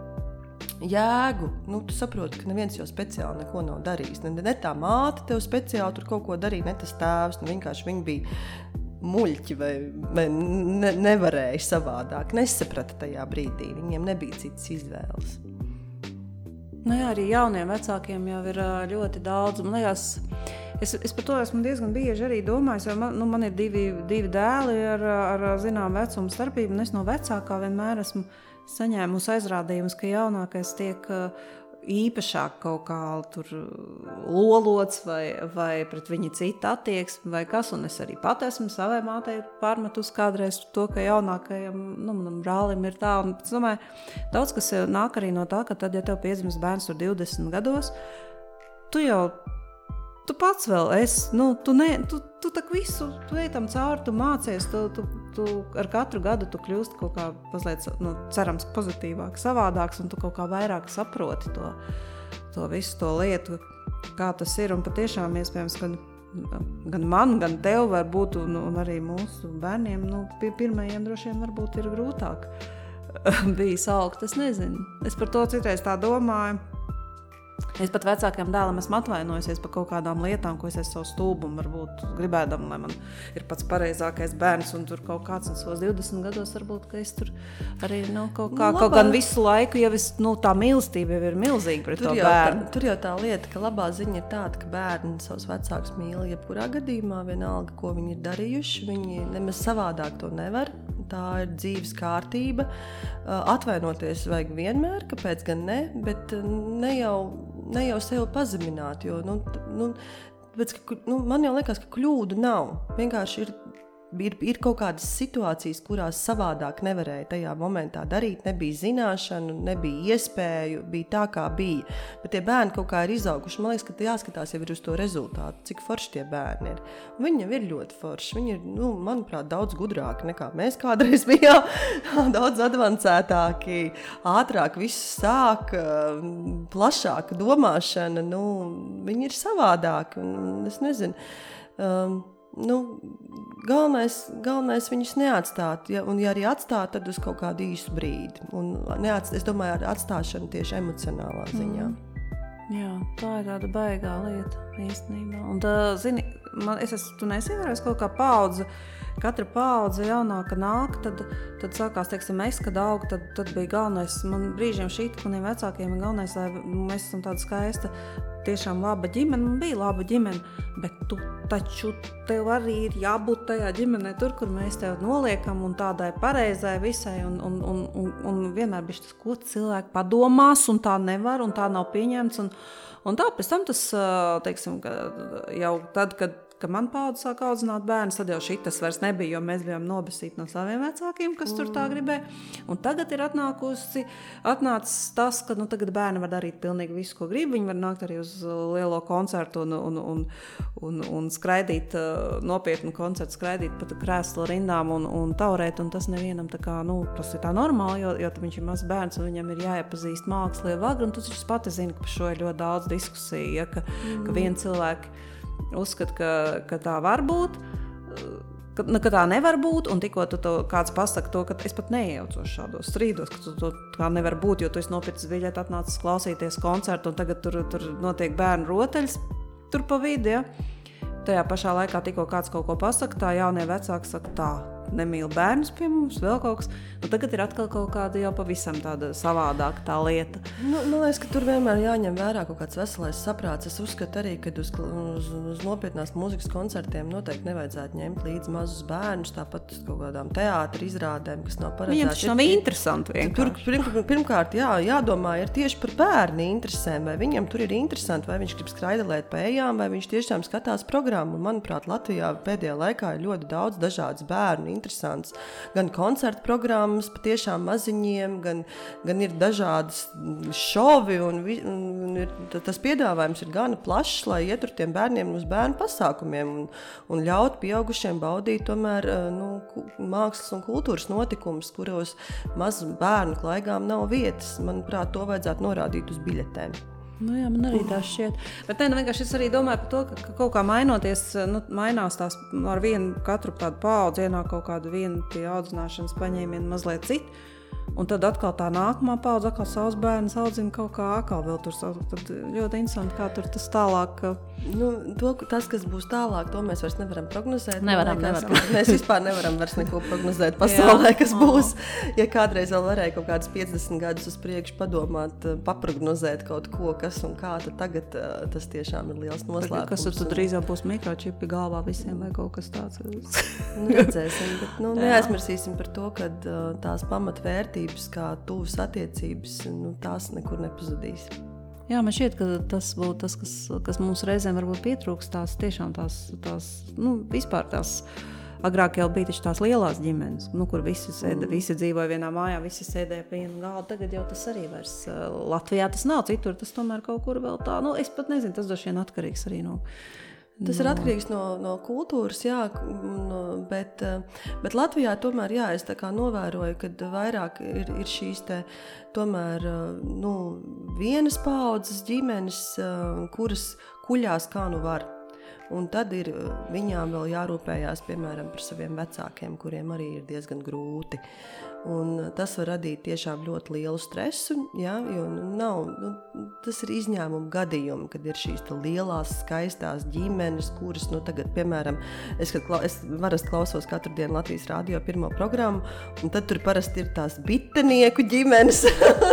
B: jēgu. Nu, tu saproti, ka neviens jau speciāli neko nav darījis. Ne, ne tā māte tev speciāli tur kaut ko darīja, ne tas tēvs. Nu, vienkārši viņi bija muļķi vai, vai ne, nevarēja savādāk. Nesaprata tajā brīdī. Viņiem nebija citas izvēles.
A: Nu jā, arī jauniem vecākiem jau ir ļoti daudz. Man liekas, Es, es par to esmu diezgan bieži arī domājis, jo man, nu, man ir divi, divi dēli ar, ar zinām vecumu starpību, un es no vecākā vienmēr esmu saņēmusi aizrādījumus, ka jaunākais tiek īpašāk kaut kā tur lolots vai, vai pret viņu cita attieksme vai kas, un es arī pat esmu savai mātei pārmetus kādreiz to, ka jaunākajam, nu, manam brālim ir tā, un es domāju, daudz kas nāk arī no tā, ka tad, ja tev piedzimst bērns tur divdesmit gados, tu jau, tu pats vēl esi, nu, tu ne, tu, tu tak visu, tu ej tam cauri, tu mācies, tu, tu, tu ar katru gadu tu kļūst kaut kā mazliet, nu, cerams, pozitīvāk, savādāks, un tu kaut kā vairāk saproti to, to visu to lietu, kā tas ir, un patiešām iespējams, ka gan man, gan tev var būt, un, un arī mūsu bērniem, nu, pirmajiem droši vien varbūt ir grūtāk bijis augt, es nezinu. Es par to citreiz tā domāju. Es pat vecākajam dēlam esmu atvainojusies par kaut kādām lietām, ko es esmu savu stulbumu varbūt gribēdam, lai man ir pats pareizākais bērns un tur kaut kāds un savos divdesmit gados varbūt, ka es tur arī nu, kaut kā, nu, kaut gan visu laiku jau es, nu, tā mīlestība jau ir milzīga pret to bērnu.
B: Tā, tur jau tā lieta, ka labā ziņa ir tāda, ka bērni savus vecākus mīl jebkurā gadījumā, vienalga, ko viņi ir darījuši, viņi nemaz savādāk to nevar. Tā ir dzīves kārtība. Atvainoties vajag vienmēr, kāpēc gan ne, bet ne jau, ne jau sevi pazemināt, jo nu, nu, pēc, ka, nu, man jau liekas, ka kļūdu nav. Vienkārši ir, ir, ir kaut kādas situācijas, kurās savādāk nevarēja tajā momentā darīt, nebija zināšanu, nebija iespēju, bija tā, kā bija. Bet tie bērni kaut kā ir izauguši. Man liekas, ka jāskatās jau ir uz to rezultātu, cik forši tie bērni ir. Un viņi jau ir ļoti forši. Viņi ir, nu, manuprāt, daudz gudrāki nekā mēs kādreiz bijām, daudz advancētāki, ātrāk viss sāk, plašāka domāšana, nu, viņi ir savādāki, un es nezinu, um, nu, galvenais, galvenais viņus neatstāt, ja, un ja arī atstāt, tad uz kaut kādu īsu brīdi. Un neatstāt, es domāju, ar atstāšanu tieši emocionālā ziņā.
A: Mm. Jā, tā ir tāda baigā lieta īstenībā. Un tā, zini, man, es esmu, tu nesievērēs kaut kā paudze, katra paudze jaunāka nāk, tad, tad sākās, teiksim, es, kad augu, tad, tad bija galvenais, man brīžiem šīt, maniem vecākiem ir galvenais, lai mēs esam tāda skaista, tiešām laba ģimene, man bija laba ģimene, bet tu taču tev arī ir jābūt tajā ģimenē tur, kur mēs tev noliekam un tādai pareizai visai, un, un, un, un, un vienmēr bišķi tas, ko cilvēki padomās, un tā nevar, un tā nav pieņemts, un, un tā pēc tam tas, teiksim, ka jau tad, kad ka man paudze sāk audzināt bērnus, tad jau šitas vairs nebija, jo mēs bijām nobesīti no saviem vecākiem, kas mm. tur tā gribēja. Un tagad ir atnākusi, atnācis tas, ka nu, tagad bērni var darīt pilnīgi visu, ko grib. Viņi var nākt arī uz lielo koncertu un, un, un, un, un skraidīt, nopietnu koncertu, skraidīt pat krēslu rindām un, un taurēt, un tas nevienam tā kā, nu, tas ir tā normāli, jo, jo viņš ir mazs bērns un viņam ir jāiepazīst mākslie vagri, un tas viņš pati zina, ka par šo ir ļoti daudz diskusiju, ja, ka, mm. ka vieni cilvēki uzskata, ka, ka tā var būt, ka, ka tā nevar būt, un tikko tu to, kāds pasaka to, ka es pat neiejaucos šādos strīdos, ka tu to tā nevar būt, jo tu esi nopircis biļeti, atnācis klausīties koncertu, un tagad tur, tur notiek bērnu rotaļas tur pa vidu, ja. Tajā pašā laikā tikko kāds kaut ko pasaka, tā jaunie vecāki saka tā, nemīl bērnus pie mums, vēl kaut kas. Un tagad ir atkal kaut kāda jau pavisam tāda savādāka tā lieta.
B: Nu, man liekas, ka tur vienmēr jāņem vērā kaut kāds veselais saprāts. Es uzskatu arī, ka uz, uz, uz nopietnās mūzikas koncertiem noteikti nevajadzētu ņemt līdzi mazus bērnus, tāpat uz kaut kādām teātra izrādēm, kas nav paredzēts.
A: Viņiem tas nav interesanti vienkārši.
B: Tur pirm, pirmkārt, jā, jādomā ir tieši par bērni interesēm, vai viņam tur ir interesanti, vai viņš grib skraidelēt pa ejām, vai viņš tiešām skatās programmu. Un, manuprāt, Latvijā pēdējā laikā ir ļoti daudz dažādas bērnu interesants. Gan koncertu programmas patiešām maziņiem, gan, gan ir dažādas šovi, un, un ir, tas piedāvājums ir gana plašs, lai iet ar tiem bērniem uz bērnu pasākumiem un, un ļaut pieaugušiem baudīt tomēr nu, mākslas un kultūras notikumus, kuros mazu bērnu klaigām nav vietas. Manuprāt, to vajadzētu norādīt uz biļetēm.
A: Nu jā, man arī tā šķiet. Bet ne, nu vienkārši es arī domāju par to, ka, ka kaut kā mainoties, nu, mainās tās ar vienu katru tādu paudzi, ienāk kaut kādu vienu tie audzināšanas paņēmienu mazliet citu. Un tad atkal tā nākamā paudze, atkal savus bērnus audzina kaut kā atkal vēl tur. Tad ļoti interesanti, kā tur tas tālāk.
B: Nu, to, tas, kas būs tālāk, to mēs vairs nevaram prognozēt.
A: Nevaram,
B: liekas,
A: nevaram.
B: Mēs vispār nevaram vairs neko prognozēt pasaulē, kas būs. Ja kādreiz vēl varēja kaut kādus piecdesmit gadus uz priekšu padomāt, paprognozēt kaut ko, kas un kā, tad tagad tas tiešām ir liels noslēpums.
A: Kas tad un... drīzāk būs mikročipi galvā visiem vai kaut kas tāds?
B: Nu, redzēsim, bet nu, neaizmirsīsim par to, ka tās pamatvērtības, kā tuvas attiecības, nu, tās nekur nepazudīs.
A: Jā, man šķiet, ka tas būtu tas, kas, kas mums reizēm varbūt pietrūks, tās tiešām tās, tās nu, vispār tās, agrāk jau bija tās lielās ģimenes, nu, kur visi sēda, visi dzīvoja vienā mājā, visi sēdēja pie viena galda, tagad jau tas arī vairs, Latvijā tas nav, citur tas tomēr kaut kur vēl tā, nu, es pat nezinu, tas droši vien atkarīgs arī no...
B: Tas ir atkarīgs no, no kultūras, jā, no, bet, bet Latvijā tomēr, jā, es tā kā novēroju, kad vairāk ir, ir šīs te tomēr, nu, vienas paaudzes ģimenes, kuras kuļās kā nu var. Un tad ir viņām vēl jārūpējās, piemēram, par saviem vecākiem, kuriem arī ir diezgan grūti. Un tas var radīt tiešām ļoti lielu stresu, ja, jo nav, nu, tas ir izņēmuma gadījumi, kad ir šīs lielās, skaistās ģimenes, kuras, nu, tagad, piemēram, es, kad, es varasti klausos katru dienu Latvijas radio pirmo programmu, un tad tur parasti ir tās bitenieku ģimenes,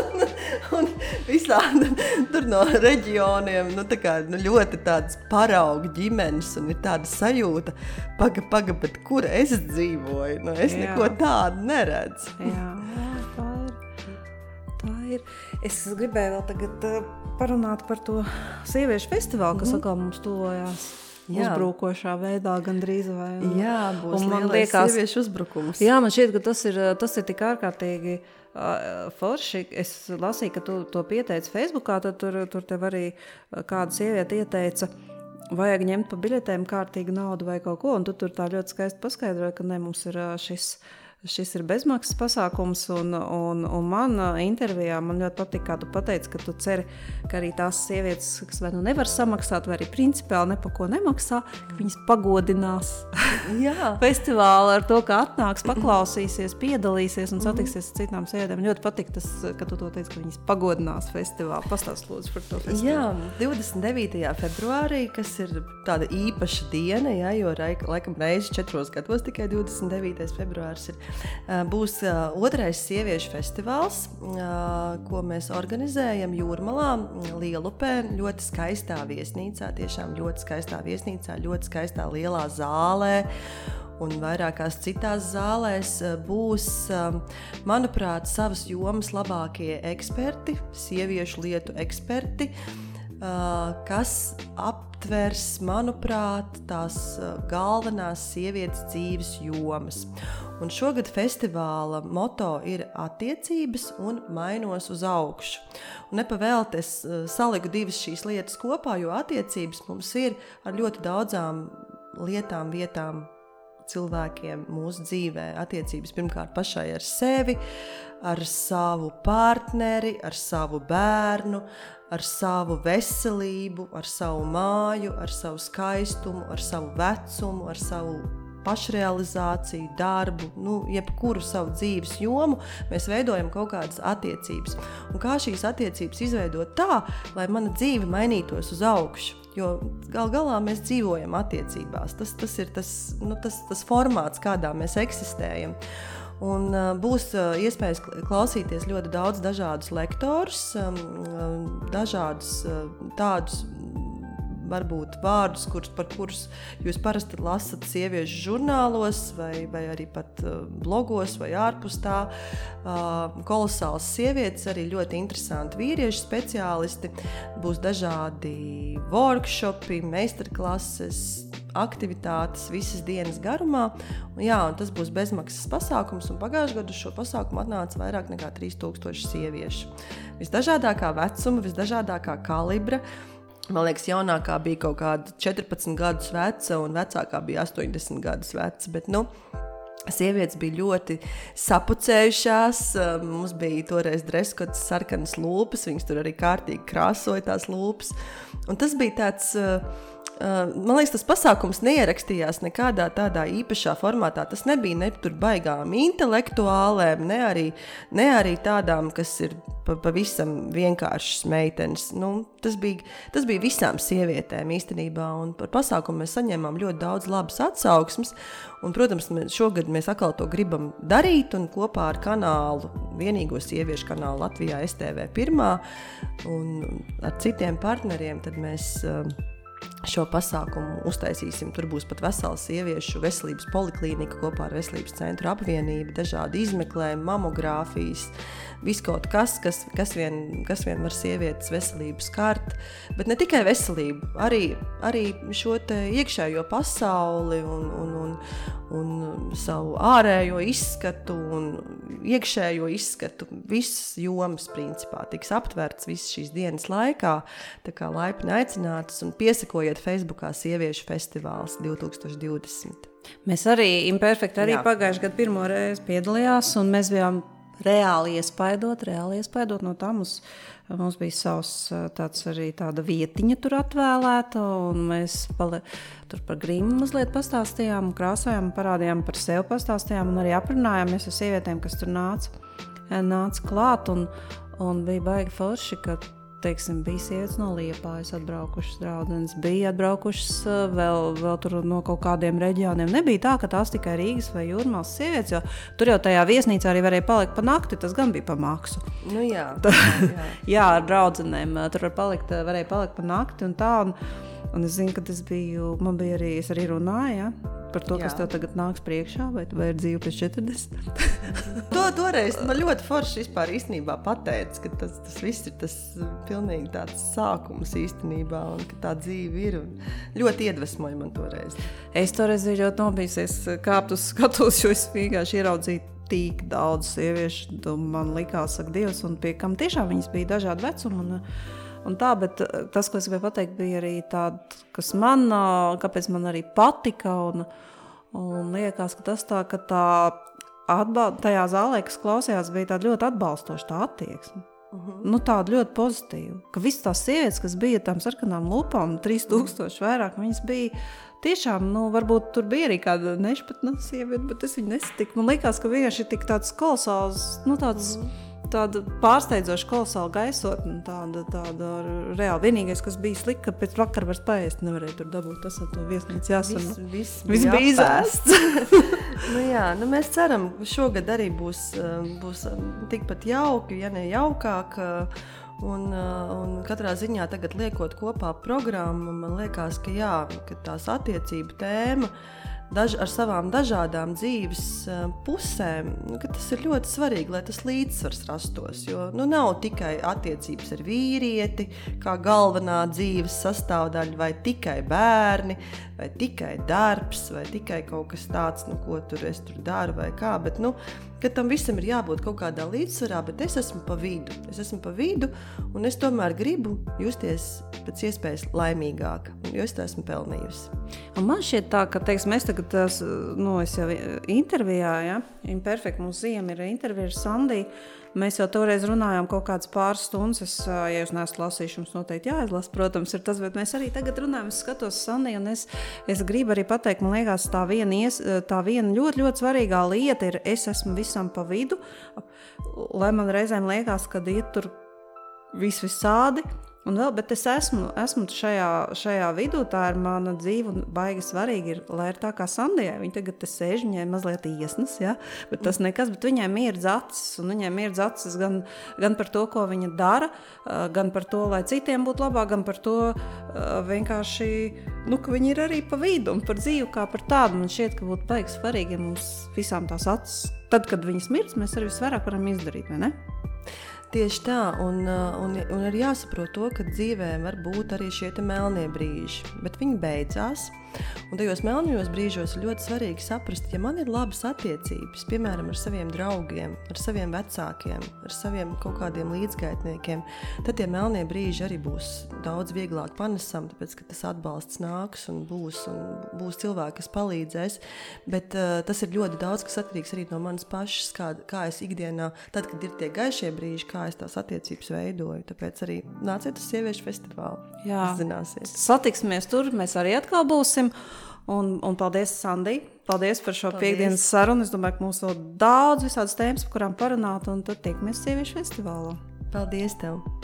B: un visādi tur no reģioniem, nu, tā kā, nu, ļoti tādas paraugu ģimenes, un ir tāda sajūta, paga, paga, bet kur es dzīvoju, nu, es Jā. neko tādu neredzu.
A: Jā, jā, tā ir. Tā ir. Es gribēju vēl tagad uh, parunāt par to sieviešu festivālu, kas mm-hmm. atkal mums tuvojās jā. uzbrukošā veidā gandrīz vai.
B: Jā, būs lielais liekas, sieviešu uzbrukums.
A: Jā, man šķiet, ka tas ir, tas ir tik ārkārtīgi uh, forši. Es lasīju, ka tu to pieteici Facebookā, tad tur, tur tev arī kāda sieviete ieteica, vajag ņemt pa biļetēm kārtīgi naudu vai kaut ko, un tu tur tā ļoti skaisti paskaidroja, ka ne, mums ir šis Šis ir bezmaksas pasākums, un, un, un man intervijā man ļoti patīk, kā tu pateici, ka tu ceri, ka arī tās sievietes, kas vai nu nevar samaksāt, vai arī principiāli ne pa ko nemaksā, ka viņas pagodinās festivālu ar to, ka atnāks, paklausīsies, piedalīsies un satiksies ar citām sievietēm. Ļoti patīk tas, ka tu to teici, ka viņas pagodinās festivālu. Pastāst lūdzu par to festivālu.
B: Jā, divdesmit devītajā februārī, kas ir tāda īpaša diena, jā, jo laikam reizi četros gados tikai divdesmit devītais februārs ir. Būs otrais sieviešu festivāls, ko mēs organizējam Jūrmalā, Lielupē, ļoti skaistā viesnīcā, tiešām ļoti skaistā viesnīcā, ļoti skaistā lielā zālē. Un vairākās citās zālēs būs, manuprāt, savas jomas labākie eksperti, sieviešu lietu eksperti, kas aptvers, manuprāt, tās galvenās sievietes dzīves jomas. Un šogad festivāla moto ir attiecības un mainos uz augšu. Un nepavēlti es saliku divas šīs lietas kopā, jo attiecības mums ir ar ļoti daudzām lietām, vietām, cilvēkiem mūsu dzīvē. Attiecības pirmkārt pašai ar sevi, ar savu partneri, ar savu bērnu, ar savu veselību, ar savu māju, ar savu skaistumu, ar savu vecumu, ar savu pašrealizāciju, darbu, nu, jebkuru savu dzīves jomu, mēs veidojam kaut kādas attiecības. Un kā šīs attiecības izveidot tā, lai mana dzīve mainītos uz augšu? Jo gal galā mēs dzīvojam attiecībās. Tas, tas ir tas, nu, tas, tas formāts, kādā mēs eksistējam. Un uh, būs uh, iespējas klausīties ļoti daudz dažādus lektorus, um, dažādus uh, tādus varbūt vārdus, kurus, par kurus jūs parasti lasat sieviešu žurnālos vai, vai arī pat uh, blogos vai ārpus tā. Uh, kolosāls sievietes, arī ļoti interesanti vīriešu speciālisti. Būs dažādi workshopi, meistarklases, aktivitātes visas dienas garumā. Un, jā, un tas būs bezmaksas pasākums, un pagājušajā gadu šo pasākumu atnāca vairāk nekā trīs tūkstoši sieviešu. Visdažādākā vecuma, visdažādākā kalibra. Man liekas, jaunākā bija kaut kāda četrpadsmit gadus veca un vecākā bija astoņdesmit gadus veca, bet, nu, sievietes bija ļoti sapucējušās, mums bija toreiz dreskotas sarkanas lūpas, viņas tur arī kārtīgi krāsoja tās lūpas, un tas bija tāds Man liekas, tas pasākums neierakstījās nekādā tādā īpašā formātā. Tas nebija ne tur baigām intelektuālēm, ne arī, ne arī tādām, kas ir pavisam vienkāršas meitenes. Nu, tas, bija, tas bija visām sievietēm īstenībā, un par pasākumu mēs saņēmām ļoti daudz labas atsauksmes. Un, protams, mēs, šogad mēs atkal to gribam darīt, un kopā ar kanālu, vienīgo sieviešu kanālu Latvijā S T V pirmā, un ar citiem partneriem, tad mēs šo pasākumu uztaisīsim. Tur būs pat vesela sieviešu veselības poliklīnika kopā ar Veselības centru apvienību, dažādi izmeklējumi, mamogrāfijas, viss kaut kas, kas, kas, vien, kas vien var sievietes veselību skart. Bet ne tikai veselību, arī, arī šo te iekšējo pasauli un, un, un, un savu ārējo izskatu un iekšējo izskatu. Visas jomas principā tiks aptverts visas šīs dienas laikā, tā kā laipni aicinātas un piesakojiet Facebookā Sieviešu festivāls divtūkstoš divdesmit.
A: Mēs arī, Imperfekt arī Jā. pagājuši gadu pirmo reizi piedalījās, un mēs bijām reāli iespaidot, reāli iespaidot no tā. Mums, mums bija savs tāds arī tāda vietiņa tur atvēlēta, un mēs pali, tur par grimu mazliet pastāstījām, krāsojām, parādījām par sevi pastāstījām, un arī aprunājāmies ar sievietēm, kas tur nāca, nāca klāt, un, un bija baigi forši, ka teiksim, bija sievietes no Liepājas atbraukušas draudzenes, bija atbraukušas vēl, vēl tur no kaut kādiem reģioniem. Nebija tā, ka tās tikai Rīgas vai Jūrmālas sievietes, jo tur jau tajā viesnīcā arī varēja palikt pa nakti, tas gan bija pa maksu.
B: Nu jā.
A: jā. jā, ar draudzenēm tur var palikt, varēja palikt pa nakti un tā, un, un es zinu, ka tas biju, man bija arī, es arī runāju, ja, par to, jā. kas tev tagad nāks priekšā, vai tu vai ir dzīve pēc četrdesmit.
B: to toreiz man ļoti forši vispār īstenībā pateica, ka tas, tas viss ir tas pilnīgi tāds sākums īstenībā un ka tā dzīve ir un ļoti iedvesmoja man toreiz.
A: Es toreiz biju ļoti nobijusies kāpt uz skatos, jo es vienkārši ieraudzīju tik daudz sieviešu, man likās, saka Dievs, un pie kam tiešām viņas bija dažādi vecumi un, un tā, bet tas, ko es gribēju pateikt, bija arī tāda, kas man, kāpēc man arī patika un, un liekas, ka tas tā, ka tā atbal, tajā zālē, kas klausījās, bija tāda ļoti atbalstoša tā attieksme. Uh-huh. Nu, tāda ļoti pozitīva, ka visas tās sievietes, kas bija tām sarkanām lupām, trīs tūkstoši vairāk, viņas bija tiešām, nu, varbūt tur bija arī kāda nešpatna sieviete, bet es viņu nesatiku. Man likās, ka vienkārši ir tik tāds kolosāls, nu, tāds, uh-huh. tāda pārsteidzoša kolosāla gaisotne, tāda, tāda reāli. Vienīgais, kas bija slikti, ka pēc vakar vairs paēst nevarēja tur dabūt, tas ar to viesnīcu jāsam.
B: Viss, viss,
A: viss bija izēsts.
B: nu jā, nu mēs ceram, šogad arī būs, būs tikpat jauki, ja ne jaukāk. Un, un katrā ziņā tagad liekot kopā programmu, man liekas, ka jā, ka tās attiecību tēma daž, ar savām dažādām dzīves pusēm, ka tas ir ļoti svarīgi, lai tas līdzsvars rastos, jo nu, nav tikai attiecības ar vīrieti, kā galvenā dzīves sastāvdaļa, vai tikai bērni, vai tikai darbs, vai tikai kaut kas tāds, nu, ko tur es tur daru, vai kā, bet, nu, ka tam visam ir jābūt kaut kādā līdzsvarā, bet es esmu pa vidu. Es esmu pa vidu, un es tomēr gribu justies pēc iespējas laimīgāka, jo es tā esmu pelnījusi.
A: Un man šķiet tā, ka, teiksim, mēs tagad, tās, nu, es jau intervijā, ja, Imperfekt, mums ziema ir intervija ar Sandiju, mēs jau toreiz runājām kaut kādas pāris stundas, es, ja jūs neesat lasījuši, jums noteikti jāizlas, protams, ir tas, bet mēs arī tagad runājam, es skatos Sandiju, un es, es gribu arī pateikt, man liekas, tā viena, ies, tā viena ļoti, ļoti svarīgā lieta ir, es esmu visam pa vidu, lai man reizēm liekas, kad iet tur vis visādi, un vēl, bet es esmu, esmu šajā, šajā vidū, tā ir mana dzīve, un baigi svarīgi ir, lai ir tā kā Sandijai, viņa tagad te sēž, viņai mazliet iesnas, ja, bet tas nekas, bet viņai mirdz acis, un viņai mirdz acis gan, gan par to, ko viņa dara, gan par to, lai citiem būtu labāk, gan par to vienkārši, nu, ka viņi ir arī pa vidu, un par dzīvi kā par tādu, man šķiet, ka būtu baigi svarīgi, ja mums visām tās acis, tad, kad viņas mirdz, mēs arī visvairāk varam izdarīt, vai ne?
B: Tieši tā, un, un, un ir jāsaprot to, ka dzīvē var būt arī šie te melnie brīži, bet viņi beidzās, Un tajos melnajos brīžos ir ļoti svarīgi saprast, ja man ir labas attiecības, piemēram, ar saviem draugiem, ar saviem vecākiem, ar saviem kaut kādiem līdzgaitniekiem, tad tie melnie brīži arī būs daudz vieglāk panesam, tāpēc, ka tas atbalsts nāks un būs, un būs cilvēki, kas palīdzēs. Bet uh, tas ir ļoti daudz, kas atkarīgs arī no manas pašas, kā, kā es ikdienā, tad, kad ir tie gaišie brīži, kā es tās attiecības veidoju. Tāpēc arī nāciet uz sieviešu festivālu.
A: Jā,
B: zināsiet.
A: Satiksimies tur, mēs arī atkal būsim. Un, un paldies, Sandi. Paldies par šo paldies. Piekdienas sarunu. Es domāju, ka mums vēl daudz visādas tēmas, par kurām parunāt, un tad tiekamies sieviešu festivālā.
B: Paldies tev!